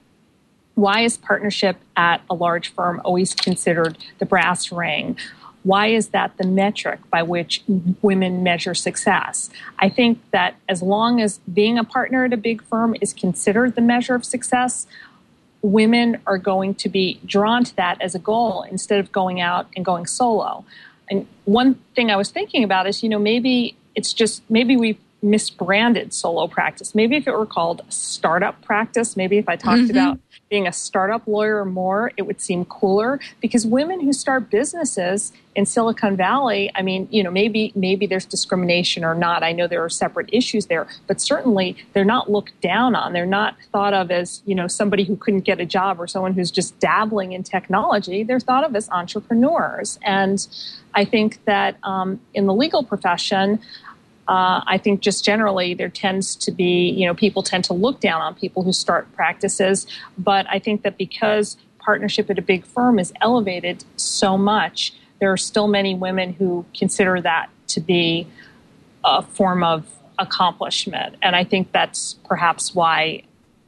why is partnership at a large firm always considered the brass ring? Why is that the metric by which women measure success? I think that as long as being a partner at a big firm is considered the measure of success, women are going to be drawn to that as a goal instead of going out and going solo. And one thing I was thinking about is, you know, maybe it's just, maybe we misbranded solo practice. Maybe if it were called startup practice, maybe if I talked mm-hmm. about being a startup lawyer more, it would seem cooler, because women who start businesses in Silicon Valley, I mean, you know, maybe maybe there's discrimination or not. I know there are separate issues there, but certainly they're not looked down on. They're not thought of as, you know, somebody who couldn't get a job or someone who's just dabbling in technology. They're thought of as entrepreneurs. And I think that um, in the legal profession, Uh, I think just generally there tends to be, you know, people tend to look down on people who start practices. But I think that because partnership at a big firm is elevated so much, there are still many women who consider that to be a form of accomplishment. And I think that's perhaps why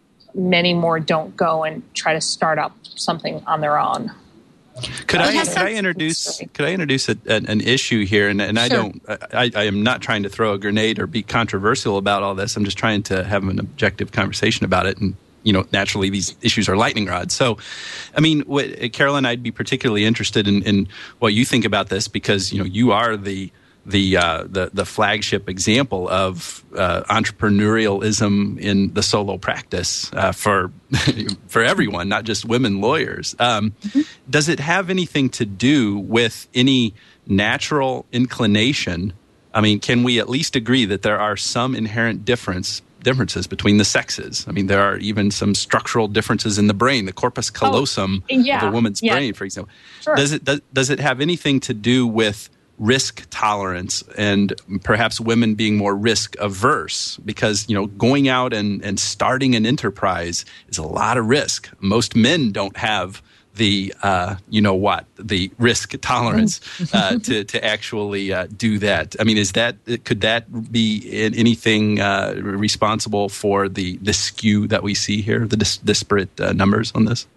many more don't go and try to start up something on their own. Could I, could I introduce could I introduce a, an, an issue here? And, and I sure. don't I, I am not trying to throw a grenade or be controversial about all this. I'm just trying to have an objective conversation about it. And you know, naturally, these issues are lightning rods. So, I mean, what, Carolyn, I'd be particularly interested in, in what you think about this, because you know you are the the uh, the, the flagship example of uh, entrepreneurialism in the solo practice uh, for for everyone, not just women lawyers. Um, mm-hmm. Does it have anything to do with any natural inclination? I mean, can we at least agree that there are some inherent difference differences between the sexes. I mean, there are even some structural differences in the brain, the corpus callosum oh, yeah, of a woman's yeah. brain, for example. Sure. Does it does, does it have anything to do with risk tolerance and perhaps women being more risk averse? Because, you know, going out and, and starting an enterprise is a lot of risk. Most men don't have the, uh, you know what, the risk tolerance uh, to, to actually uh, do that. I mean, is that, could that be anything uh, responsible for the, the skew that we see here, the dis- disparate uh, numbers on this?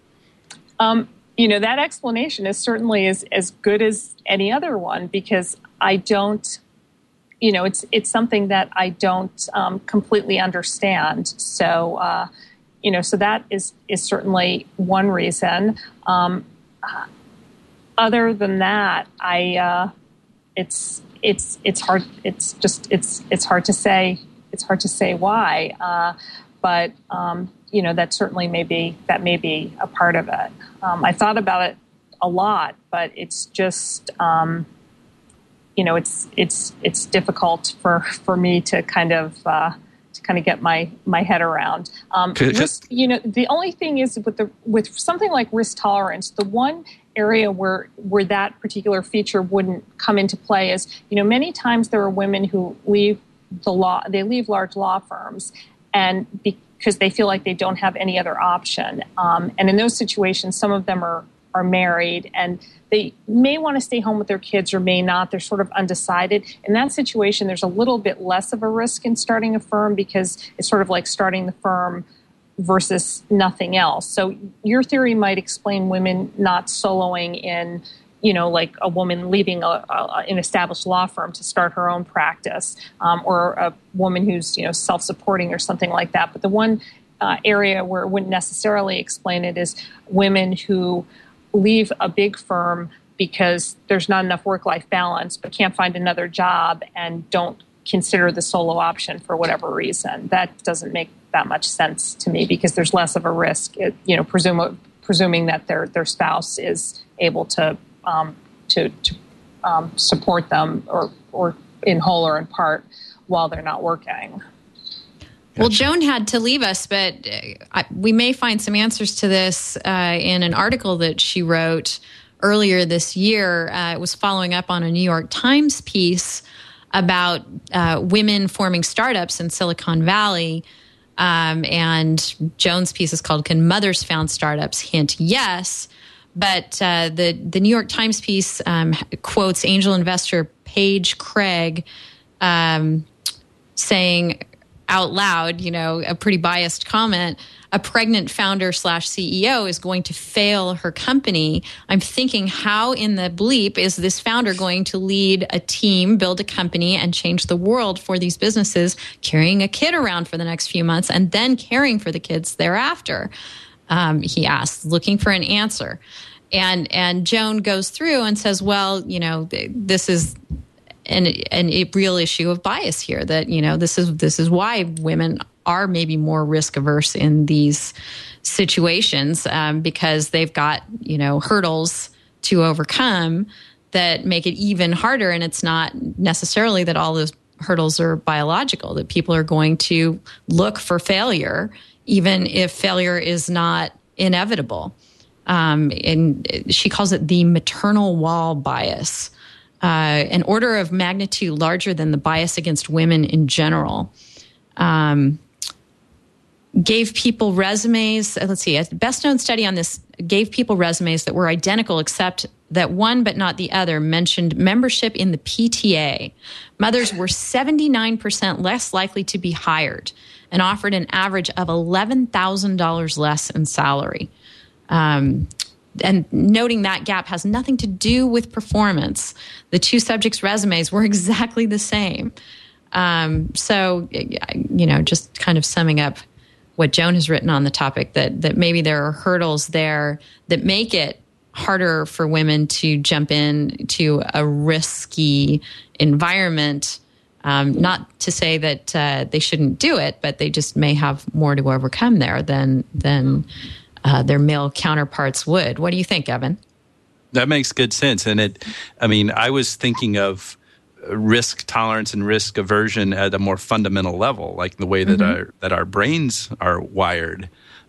Um, you know, that explanation is certainly as, as good as any other one, because I don't, you know, it's it's something that I don't um, completely understand. So, uh, you know, so that is, is certainly one reason. Um, uh, other than that, I, uh, it's, it's, it's hard. It's just, it's, it's hard to say, it's hard to say why. Uh, but, um, you know, that certainly may be, that may be a part of it. Um, I thought about it a lot, but it's just, um, you know, it's, it's, it's difficult for, for me to kind of, uh, kind of get my, my head around. Um, risk, you know, the only thing is with the with something like risk tolerance, the one area where where that particular feature wouldn't come into play is, you know, many times there are women who leave the law, they leave large law firms, and because they feel like they don't have any other option. Um, and in those situations, some of them are are married and they may want to stay home with their kids or may not. They're sort of undecided. In that situation, there's a little bit less of a risk in starting a firm because it's sort of like starting the firm versus nothing else. So your theory might explain women not soloing in, you know, like a woman leaving a, a, an established law firm to start her own practice, um, or a woman who's, you know, self-supporting or something like that. But the one uh, area where it wouldn't necessarily explain it is women who leave a big firm because there's not enough work-life balance, but can't find another job and don't consider the solo option for whatever reason. That doesn't make that much sense to me because there's less of a risk, it, you know, presume, presuming that their their spouse is able to um, to, to um, support them or or in whole or in part while they're not working. Well, Joan had to leave us, but I, we may find some answers to this uh, in an article that she wrote earlier this year. Uh, it was following up on a New York Times piece about uh, women forming startups in Silicon Valley. Um, and Joan's piece is called, "Can Mothers Found Startups Hint Yes?" But uh, the, the New York Times piece um, quotes angel investor Paige Craig um, saying out loud, you know, a pretty biased comment, "A pregnant founder slash C E O is going to fail her company. I'm thinking, how in the bleep is this founder going to lead a team, build a company, and change the world for these businesses, carrying a kid around for the next few months and then caring for the kids thereafter?" Um, he asked, looking for an answer. And, and Joan goes through and says, well, you know, this is an, an, a real issue of bias here, that, you know, this is this is why women are maybe more risk averse in these situations, um, because they've got, you know, hurdles to overcome that make it even harder. And it's not necessarily that all those hurdles are biological, that people are going to look for failure, even if failure is not inevitable. Um, and she calls it the maternal wall bias. Uh, an order of magnitude larger than the bias against women in general. Um, gave people resumes. Let's see, a best-known study on this gave people resumes that were identical, except that one but not the other mentioned membership in the P T A. Mothers were seventy-nine percent less likely to be hired and offered an average of eleven thousand dollars less in salary. Um, And noting that gap has nothing to do with performance. The two subjects' resumes were exactly the same. Um, so, you know, just kind of summing up what Joan has written on the topic, that that maybe there are hurdles there that make it harder for women to jump in to a risky environment. Um, not to say that uh, they shouldn't do it, but they just may have more to overcome there than than. Uh, their male counterparts would. What do you think, Evan? That makes good sense. And it, I mean, I was thinking of risk tolerance and risk aversion at a more fundamental level, like the way that mm-hmm. our that our brains are wired.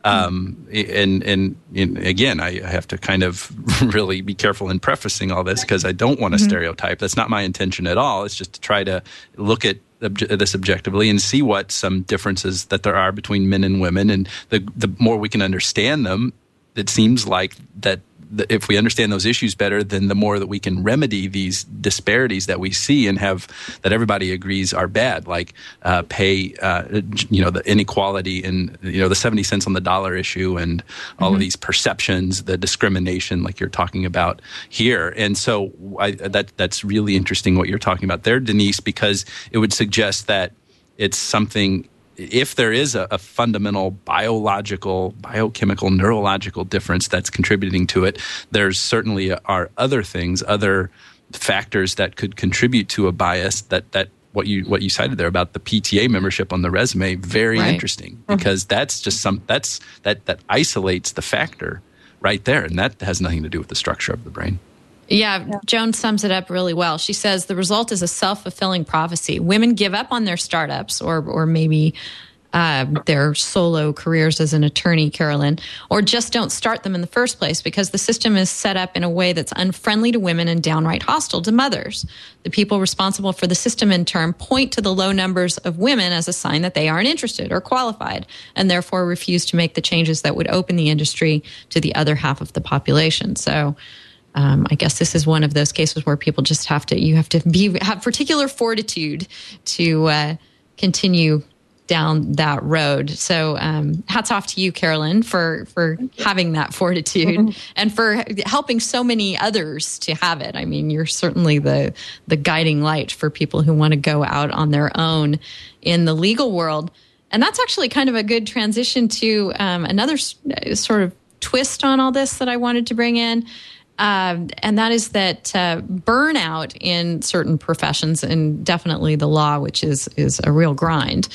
Um, and, and and again, I have to kind of really be careful in prefacing all this because I don't want to mm-hmm. stereotype. That's not my intention at all. It's just to try to look at obje- this objectively and see what some differences that there are between men and women. And the the more we can understand them, it seems like that the, if we understand those issues better, then the more that we can remedy these disparities that we see and have that everybody agrees are bad, like uh, pay, uh, you know, the inequality and, you know, the seventy cents on the dollar issue and all mm-hmm. of these perceptions, the discrimination like you're talking about here. And so I, that that's really interesting what you're talking about there, Denise, because it would suggest that it's something – if there is a, a fundamental biological, biochemical, neurological difference that's contributing to it, there's certainly are other things, other factors that could contribute to a bias that, that what you what you cited there about the P T A membership on the resume, very right. interesting, because mm-hmm. that's just some that's that that isolates the factor right there, and that has nothing to do with the structure of the brain. Yeah, yeah, Joan sums it up really well. She says the result is a self-fulfilling prophecy. Women give up on their startups or or maybe uh, their solo careers as an attorney, Carolyn, or just don't start them in the first place because the system is set up in a way that's unfriendly to women and downright hostile to mothers. The people responsible for the system, in turn, point to the low numbers of women as a sign that they aren't interested or qualified and therefore refuse to make the changes that would open the industry to the other half of the population. So Um, I guess this is one of those cases where people just have to, you have to be, have particular fortitude to uh, continue down that road. So um, hats off to you, Carolyn, for, for having that fortitude mm-hmm. and for helping so many others to have it. I mean, you're certainly the, the guiding light for people who want to go out on their own in the legal world. And that's actually kind of a good transition to um, another s- sort of twist on all this that I wanted to bring in. Uh, and that is that uh, burnout in certain professions, and definitely the law, which is is a real grind,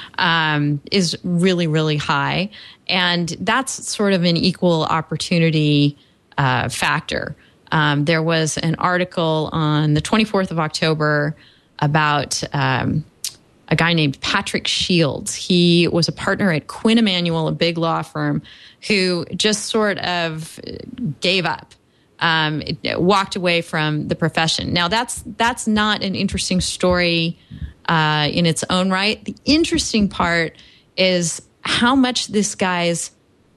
um, is really, really high. And that's sort of an equal opportunity uh, factor. Um, there was an article on the twenty-fourth of October about um, a guy named Patrick Shields. He was a partner at Quinn Emanuel, a big law firm, who just sort of gave up. Um, it, walked away from the profession. Now, that's that's not an interesting story uh, in its own right. The interesting part is how much this guy's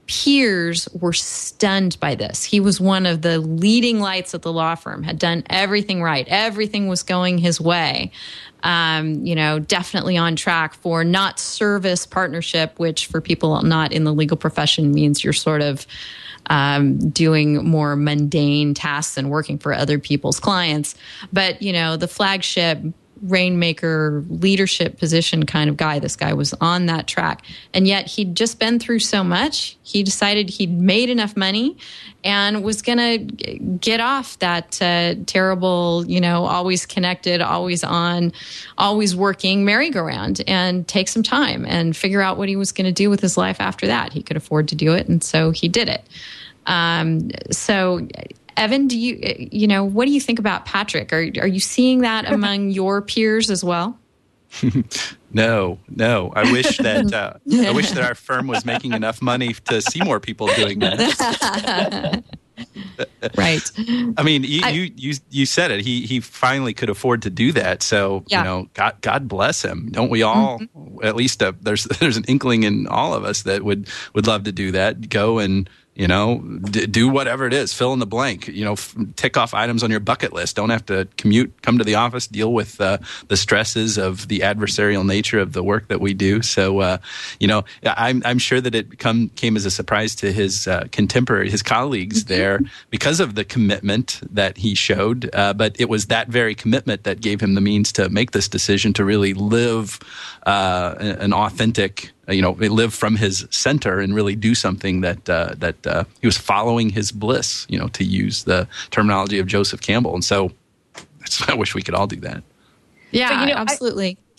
peers were stunned by this. He was one of the leading lights at the law firm, had done everything right. Everything was going his way. Um, you know, definitely on track for not service partnership, which for people not in the legal profession means you're sort of Um, doing more mundane tasks and working for other people's clients. But, you know, the flagship rainmaker leadership position kind of guy, this guy was on that track. And yet he'd just been through so much. He decided he'd made enough money and was going to get off that uh, terrible, you know, always connected, always on, always working merry-go-round and take some time and figure out what he was going to do with his life after that. He could afford to do it, and so he did it. Um, so, Evan, do you, you know, what do you think about Patrick? Are are you seeing that among your peers as well? No, no. I wish that uh, I wish that our firm was making enough money to see more people doing that. Right. I mean, you, I, you you you said it. He he finally could afford to do that. So yeah. you know, God God bless him. Don't we all? Mm-hmm. At least a, there's there's an inkling in all of us that would would love to do that. Go and you know, d- do whatever it is, fill in the blank, you know, f- tick off items on your bucket list. Don't have to commute, come to the office, deal with uh, the stresses of the adversarial nature of the work that we do. So, uh, you know, I'm, I'm sure that it come, came as a surprise to his uh, contemporary, his colleagues mm-hmm. there because of the commitment that he showed. Uh, but it was that very commitment that gave him the means to make this decision to really live uh, an authentic, you know, live from his center and really do something that uh, that uh, he was following his bliss, you know, to use the terminology of Joseph Campbell. And so I wish we could all do that. Yeah, but, you know, absolutely. I,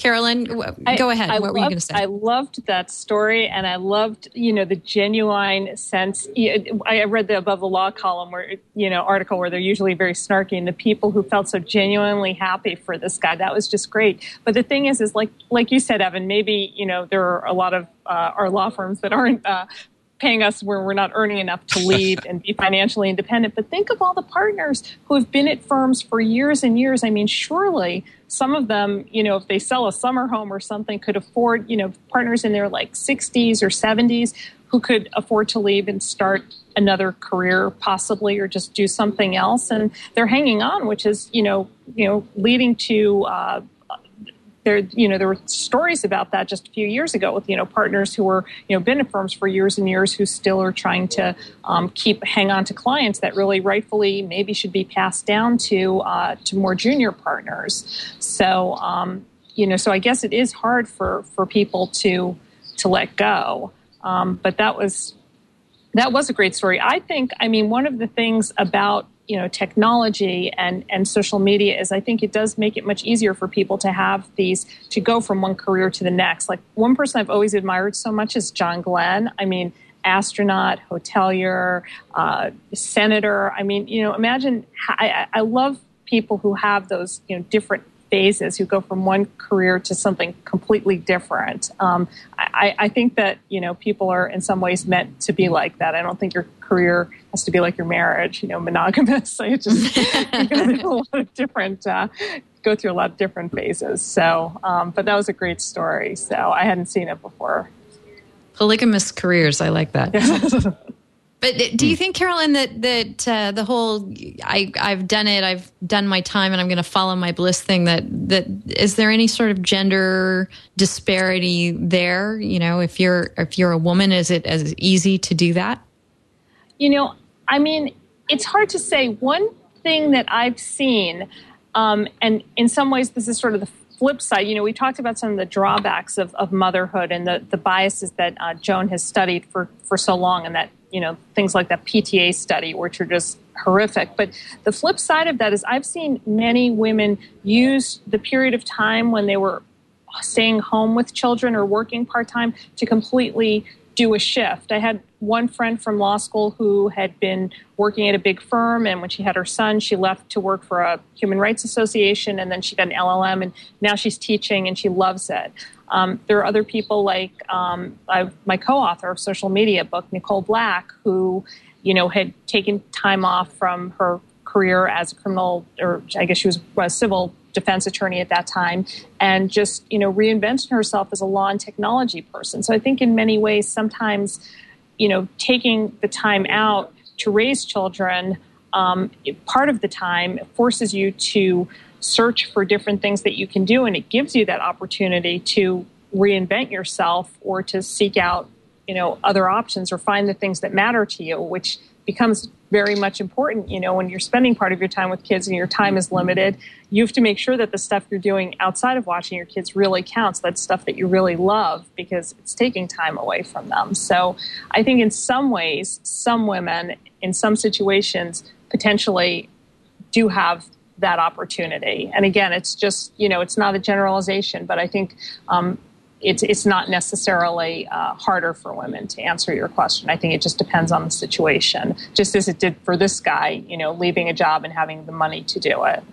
Carolyn, go I, ahead. I what loved, were you going to say? I loved that story, and I loved, you know, the genuine sense. I read the Above the Law column where, you know, article where they're usually very snarky, and the people who felt so genuinely happy for this guy, that was just great. But the thing is, is like, like you said, Evan, maybe, you know, there are a lot of uh, our law firms that aren't uh, paying us where we're not earning enough to leave and be financially independent. But think of all the partners who have been at firms for years and years. I mean, surely some of them, you know, if they sell a summer home or something, could afford, you know, partners in their like sixties or seventies who could afford to leave and start another career possibly, or just do something else. And they're hanging on, which is, you know, you know, leading to, uh, There, you know, there were stories about that just a few years ago with, you know, partners who were, you know, been at firms for years and years who still are trying to um, keep hang on to clients that really rightfully maybe should be passed down to uh, to more junior partners. So, um, you know, so I guess it is hard for, for people to to let go. Um, but that was that was a great story. I think, I mean, one of the things about you know, technology and, and social media is I think it does make it much easier for people to have these, to go from one career to the next. Like one person I've always admired so much is John Glenn. I mean, astronaut, hotelier, uh, senator. I mean, you know, imagine, I, I love people who have those, you know, different phases, who go from one career to something completely different. Um, I, I think that, you know, people are in some ways meant to be like that. I don't think your career has to be like your marriage, you know, monogamous. So it just, you're going to be a lot of different, uh, go through a lot of different phases. So, um, but that was a great story. So I hadn't seen it before. Polygamous careers. I like that. But do you think, Carolyn, that that uh, the whole I, I've done it, I've done my time, and I'm going to follow my bliss thing, that that is there any sort of gender disparity there? You know, if you're if you're a woman, is it as easy to do that? You know, I mean, it's hard to say. One thing that I've seen, um, and in some ways this is sort of the flip side, you know, we talked about some of the drawbacks of, of motherhood and the, the biases that uh, Joan has studied for, for so long, and that, you know, things like that P T A study, which are just horrific. But the flip side of that is I've seen many women use the period of time when they were staying home with children or working part-time to completely do a shift. I had one friend from law school who had been working at a big firm, and when she had her son, she left to work for a human rights association, and then she got an L L M, and now she's teaching, and she loves it. Um, there are other people like um, I've, my co-author of Social Media book, Nicole Black, who, you know, had taken time off from her career as a criminal, or I guess she was a civil defense attorney at that time, and just, you know, reinvented herself as a law and technology person. So I think in many ways, sometimes, you know, taking the time out to raise children, um, part of the time forces you to search for different things that you can do, and it gives you that opportunity to reinvent yourself or to seek out, you know, other options or find the things that matter to you, which becomes very much important. You know, when you're spending part of your time with kids and your time is limited, you have to make sure that the stuff you're doing outside of watching your kids really counts. That's stuff that you really love, because it's taking time away from them. So I think in some ways, some women in some situations potentially do have that opportunity. And again, it's just, you know, it's not a generalization, but I think um, it's it's not necessarily uh, harder for women, to answer your question. I think it just depends on the situation, just as it did for this guy, you know, leaving a job and having the money to do it.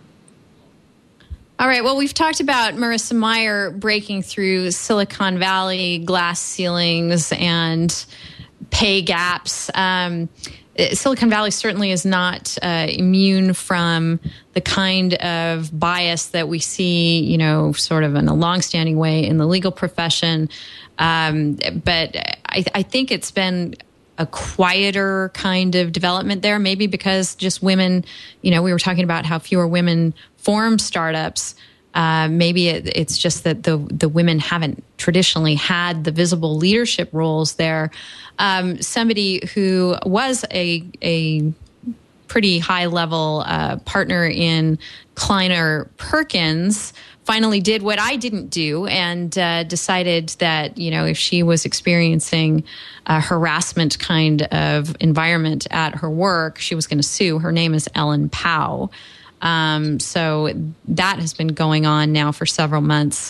All right. Well, we've talked about Marissa Mayer breaking through Silicon Valley glass ceilings and pay gaps. Um, Silicon Valley certainly is not uh, immune from the kind of bias that we see, you know, sort of in a longstanding way in the legal profession. Um, but I, I think it's been a quieter kind of development there, maybe because just women, you know, we were talking about how fewer women form startups. Uh, maybe it, it's just that the the women haven't traditionally had the visible leadership roles there. Um, somebody who was a a pretty high level uh, partner in Kleiner Perkins finally did what I didn't do, and uh, decided that, you know, if she was experiencing a harassment kind of environment at her work, she was going to sue. Her name is Ellen Pao. Um, so that has been going on now for several months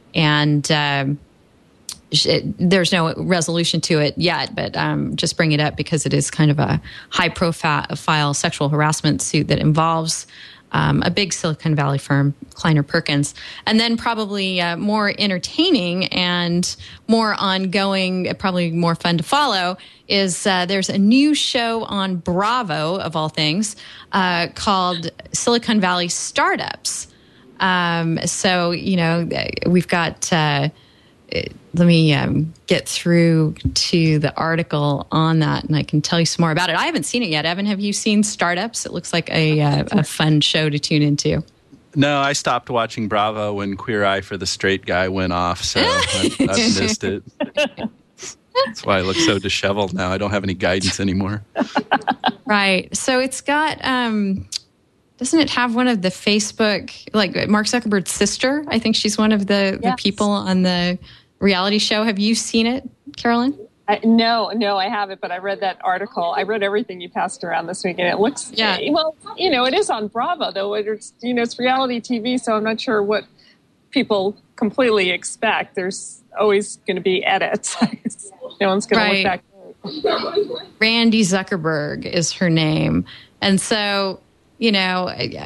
and um, it, there's no resolution to it yet, but um, just bring it up because it is kind of a high-profile sexual harassment suit that involves Um, a big Silicon Valley firm, Kleiner Perkins. And then probably uh, more entertaining and more ongoing, probably more fun to follow, is uh, there's a new show on Bravo, of all things, uh, called Silicon Valley Startups. Um, so, you know, we've got... Uh, let me um, get through to the article on that, and I can tell you some more about it. I haven't seen it yet. Evan, have you seen Startups? It looks like a, uh, a fun show to tune into. No, I stopped watching Bravo when Queer Eye for the Straight Guy went off, so I've, I've missed it. That's why I look so disheveled now. I don't have any guidance anymore. Right. So it's got... Um, Doesn't it have one of the Facebook, like Mark Zuckerberg's sister? I think she's one of the, yes. the people on the reality show. Have you seen it, Carolyn? I, no, no, I haven't, but I read that article. I read everything you passed around this week, and it looks, yeah. well, you know, it is on Bravo, though. It's, you know, it's reality T V, so I'm not sure what people completely expect. There's always going to be edits. No one's going right. to look back. Randy Zuckerberg is her name. And so... You know,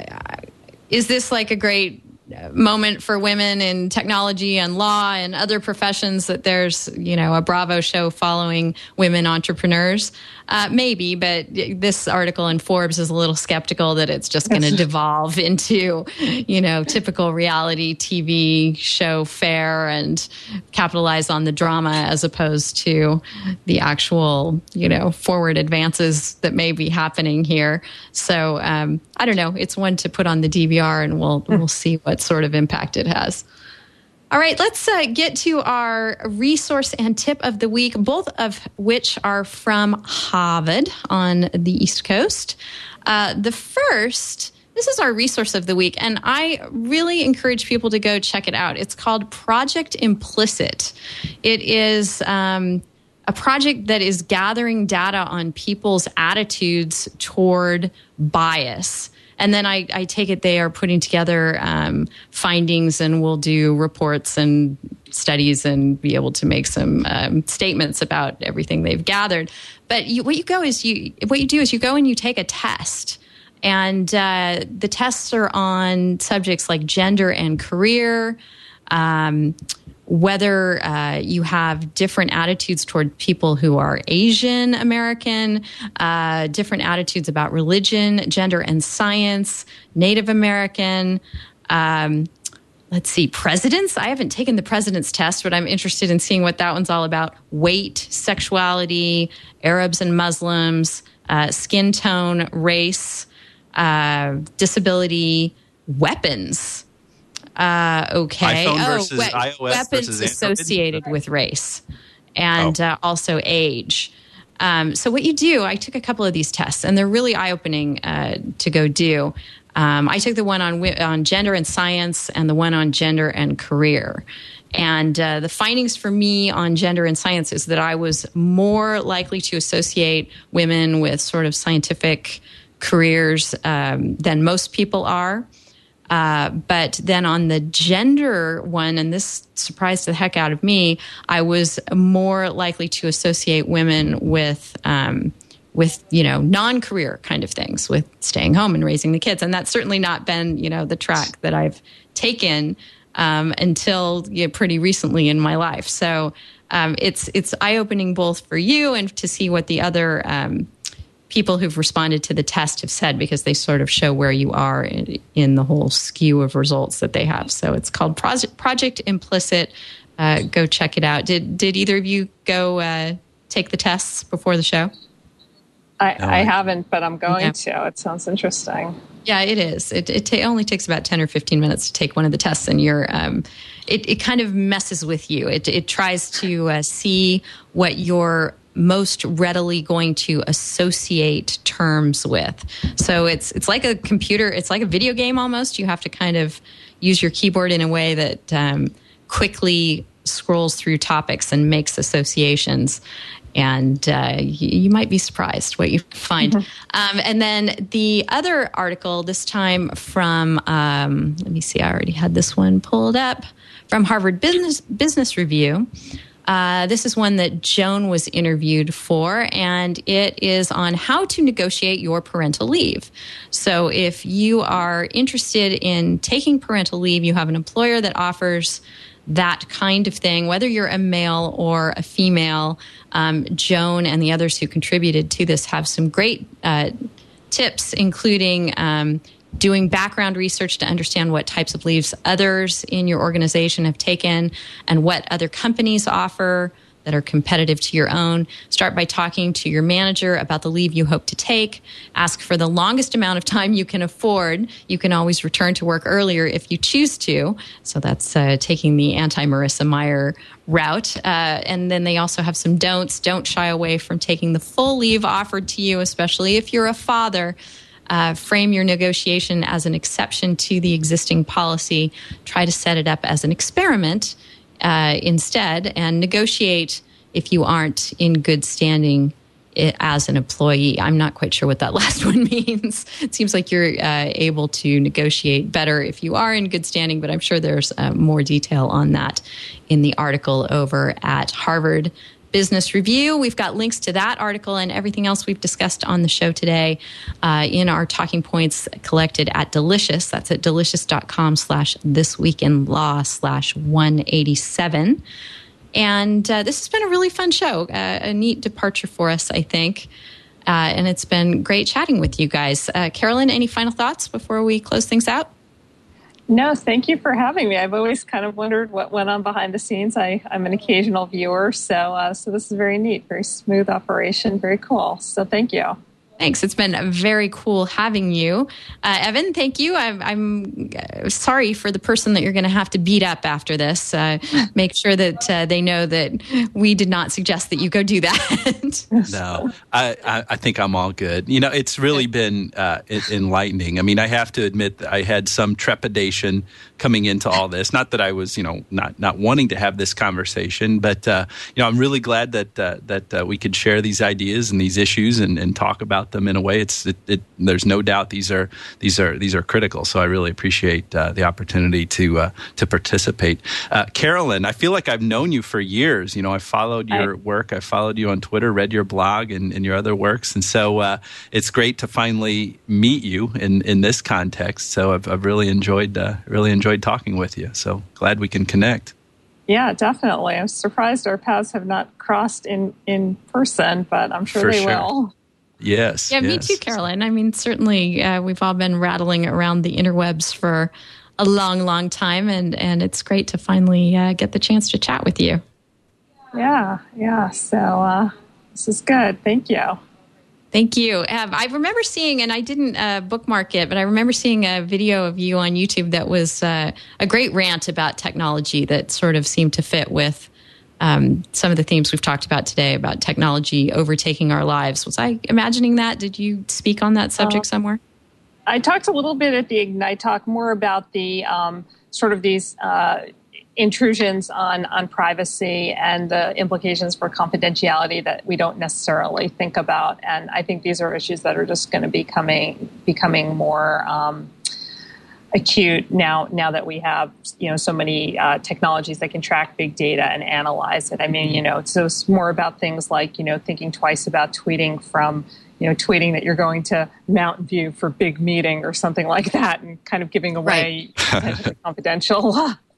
is this like a great moment for women in technology and law and other professions that there's, you know, a Bravo show following women entrepreneurs? Uh, maybe, but this article in Forbes is a little skeptical that it's just going to devolve into, you know, typical reality T V show fare and capitalize on the drama as opposed to the actual, you know, forward advances that may be happening here. So um, I don't know. It's one to put on the D V R, and we'll we'll see what sort of impact it has. All right, let's uh, get to our resource and tip of the week, both of which are from Harvard on the East Coast. Uh, the first, this is our resource of the week, and I really encourage people to go check it out. It's called Project Implicit. It is um, a project that is gathering data on people's attitudes toward bias. And then I, I take it they are putting together um, findings, and will do reports and studies and be able to make some um, statements about everything they've gathered. But you, what you go is you what you do is you go and you take a test, and uh, the tests are on subjects like gender and career. Um, whether uh, you have different attitudes toward people who are Asian American, uh, different attitudes about religion, gender and science, Native American, um, let's see, presidents. I haven't taken the president's test, but I'm interested in seeing what that one's all about. Weight, sexuality, Arabs and Muslims, uh, skin tone, race, uh, disability, weapons. Uh, okay. iPhone oh, versus we- iOS weapons versus associated with race and oh. uh, also age. Um, so what you do, I took a couple of these tests, and they're really eye-opening uh, to go do. Um, I took the one on on gender and science, and the one on gender and career. And uh, the findings for me on gender and science is that I was more likely to associate women with sort of scientific careers um, than most people are. Uh, but then on the gender one, and this surprised the heck out of me, I was more likely to associate women with, um, with you know, non-career kind of things, with staying home and raising the kids. And that's certainly not been, you know, the track that I've taken um, until you know, pretty recently in my life. So um, it's it's eye-opening both for you and to see what the other um people who've responded to the test have said, because they sort of show where you are in, in the whole skew of results that they have. So it's called Project, Project Implicit. Uh, go check it out. Did did either of you go uh, take the tests before the show? I, I haven't, but I'm going yeah. to. It sounds interesting. Yeah, it is. It, it ta- only takes about ten or fifteen minutes to take one of the tests, and you're um, it, it kind of messes with you. It, it tries to uh, see what your most readily going to associate terms with. So it's it's like a computer, it's like a video game almost. You have to kind of use your keyboard in a way that um, quickly scrolls through topics and makes associations. And uh, you, you might be surprised what you find. Mm-hmm. Um, and then the other article, this time from, um, let me see, I already had this one pulled up, from Harvard Business, Business Review. Uh, this is one that Joan was interviewed for, and it is on how to negotiate your parental leave. So if you are interested in taking parental leave, you have an employer that offers that kind of thing, whether you're a male or a female. Um, Joan and the others who contributed to this have some great uh, tips, including um, doing background research to understand what types of leaves others in your organization have taken and what other companies offer that are competitive to your own. Start by talking to your manager about the leave you hope to take. Ask for the longest amount of time you can afford. You can always return to work earlier if you choose to. So that's uh, taking the anti-Marissa Mayer route. Uh, and then they also have some don'ts. Don't shy away from taking the full leave offered to you, especially if you're a father. Uh, frame your negotiation as an exception to the existing policy. Try to set it up as an experiment Uh, instead, and negotiate if you aren't in good standing as an employee. I'm not quite sure what that last one means. It seems like you're uh, able to negotiate better if you are in good standing, but I'm sure there's uh, more detail on that in the article over at Harvard Business Review. We've got links to that article and everything else we've discussed on the show today uh, in our talking points collected at Delicious. That's at delicious.com slash this week in law slash 187. And uh, this has been a really fun show, uh, a neat departure for us, I think. Uh, and it's been great chatting with you guys. Uh, Carolyn, any final thoughts before we close things out? No, thank you for having me. I've always kind of wondered what went on behind the scenes. I, I'm an occasional viewer, so uh, so this is very neat, very smooth operation, very cool. So thank you. Thanks. It's been very cool having you. Uh, Evan, thank you. I'm, I'm sorry for the person that you're going to have to beat up after this. Uh, make sure that uh, they know that we did not suggest that you go do that. No, I, I, I think I'm all good. You know, it's really been uh, enlightening. I mean, I have to admit that I had some trepidation coming into all this. Not that I was, you know, not not wanting to have this conversation, but, uh, you know, I'm really glad that uh, that uh, we could share these ideas and these issues and, and talk about them in a way. It's it, it, there's no doubt these are these are these are critical. So I really appreciate uh, the opportunity to uh, to participate. Uh, Carolyn, I feel like I've known you for years. You know, I followed your I, work. I followed you on Twitter, read your blog and, and your other works, and so uh, it's great to finally meet you in, in this context. So I've, I've really enjoyed uh, really enjoyed talking with you. So glad we can connect. Yeah, definitely. I'm surprised our paths have not crossed in, in person, but I'm sure For they sure. will. Yes. Yeah, yes. me too, Caroline. I mean, certainly uh, we've all been rattling around the interwebs for a long, long time, and, and it's great to finally uh, get the chance to chat with you. Yeah, yeah. So uh, this is good. Thank you. Thank you. Um, I remember seeing, and I didn't uh, bookmark it, but I remember seeing a video of you on YouTube that was uh, a great rant about technology that sort of seemed to fit with um, some of the themes we've talked about today about technology overtaking our lives. Was I imagining that? Did you speak on that subject uh, somewhere? I talked a little bit at the Ignite Talk more about the um, sort of these uh, intrusions on, on privacy and the implications for confidentiality that we don't necessarily think about. And I think these are issues that are just going to be coming, becoming more um, acute now, now that we have, you know, so many uh, technologies that can track big data and analyze it. I mean, you know, so it's more about things like, you know, thinking twice about tweeting from, you know, tweeting that you're going to Mountain View for big meeting or something like that and kind of giving away right. confidential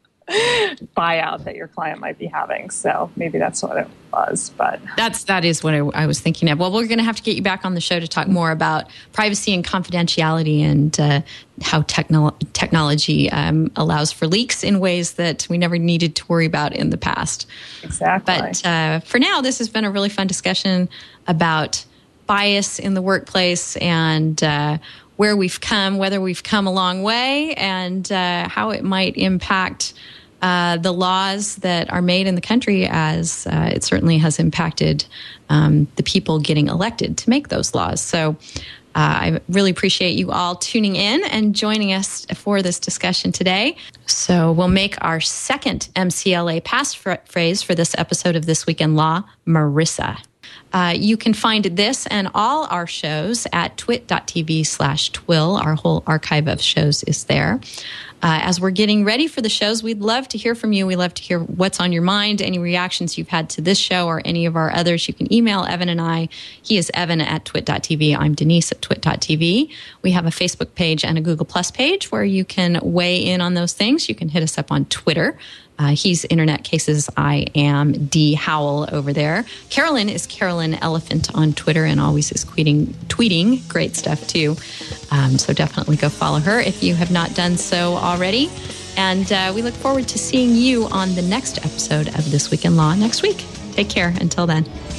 buyout that your client might be having. So maybe that's what it was, but that's, that is what I, I was thinking of. Well, we're going to have to get you back on the show to talk more about privacy and confidentiality and uh, how techno- technology um, allows for leaks in ways that we never needed to worry about in the past. Exactly. But uh, for now, this has been a really fun discussion about bias in the workplace and uh, where we've come, whether we've come a long way, and uh, how it might impact uh, the laws that are made in the country, as uh, it certainly has impacted um, the people getting elected to make those laws. So I really appreciate you all tuning in and joining us for this discussion today. So we'll make our second M C L A passphrase for this episode of This Week in Law, Marissa. Uh, you can find this and all our shows at twit.tv slash twill. Our whole archive of shows is there. Uh, as we're getting ready for the shows, we'd love to hear from you. We love to hear what's on your mind, any reactions you've had to this show or any of our others. You can email Evan and I. He is Evan at twit.tv. I'm Denise at twit.tv. We have a Facebook page and a Google Plus page where you can weigh in on those things. You can hit us up on Twitter. Uh, he's Internet Cases. I am D. Howell over there. Carolyn is Carolyn Elephant on Twitter and always is tweeting, tweeting great stuff too. Um, so definitely go follow her if you have not done so already. And uh, we look forward to seeing you on the next episode of This Week in Law next week. Take care. Until then.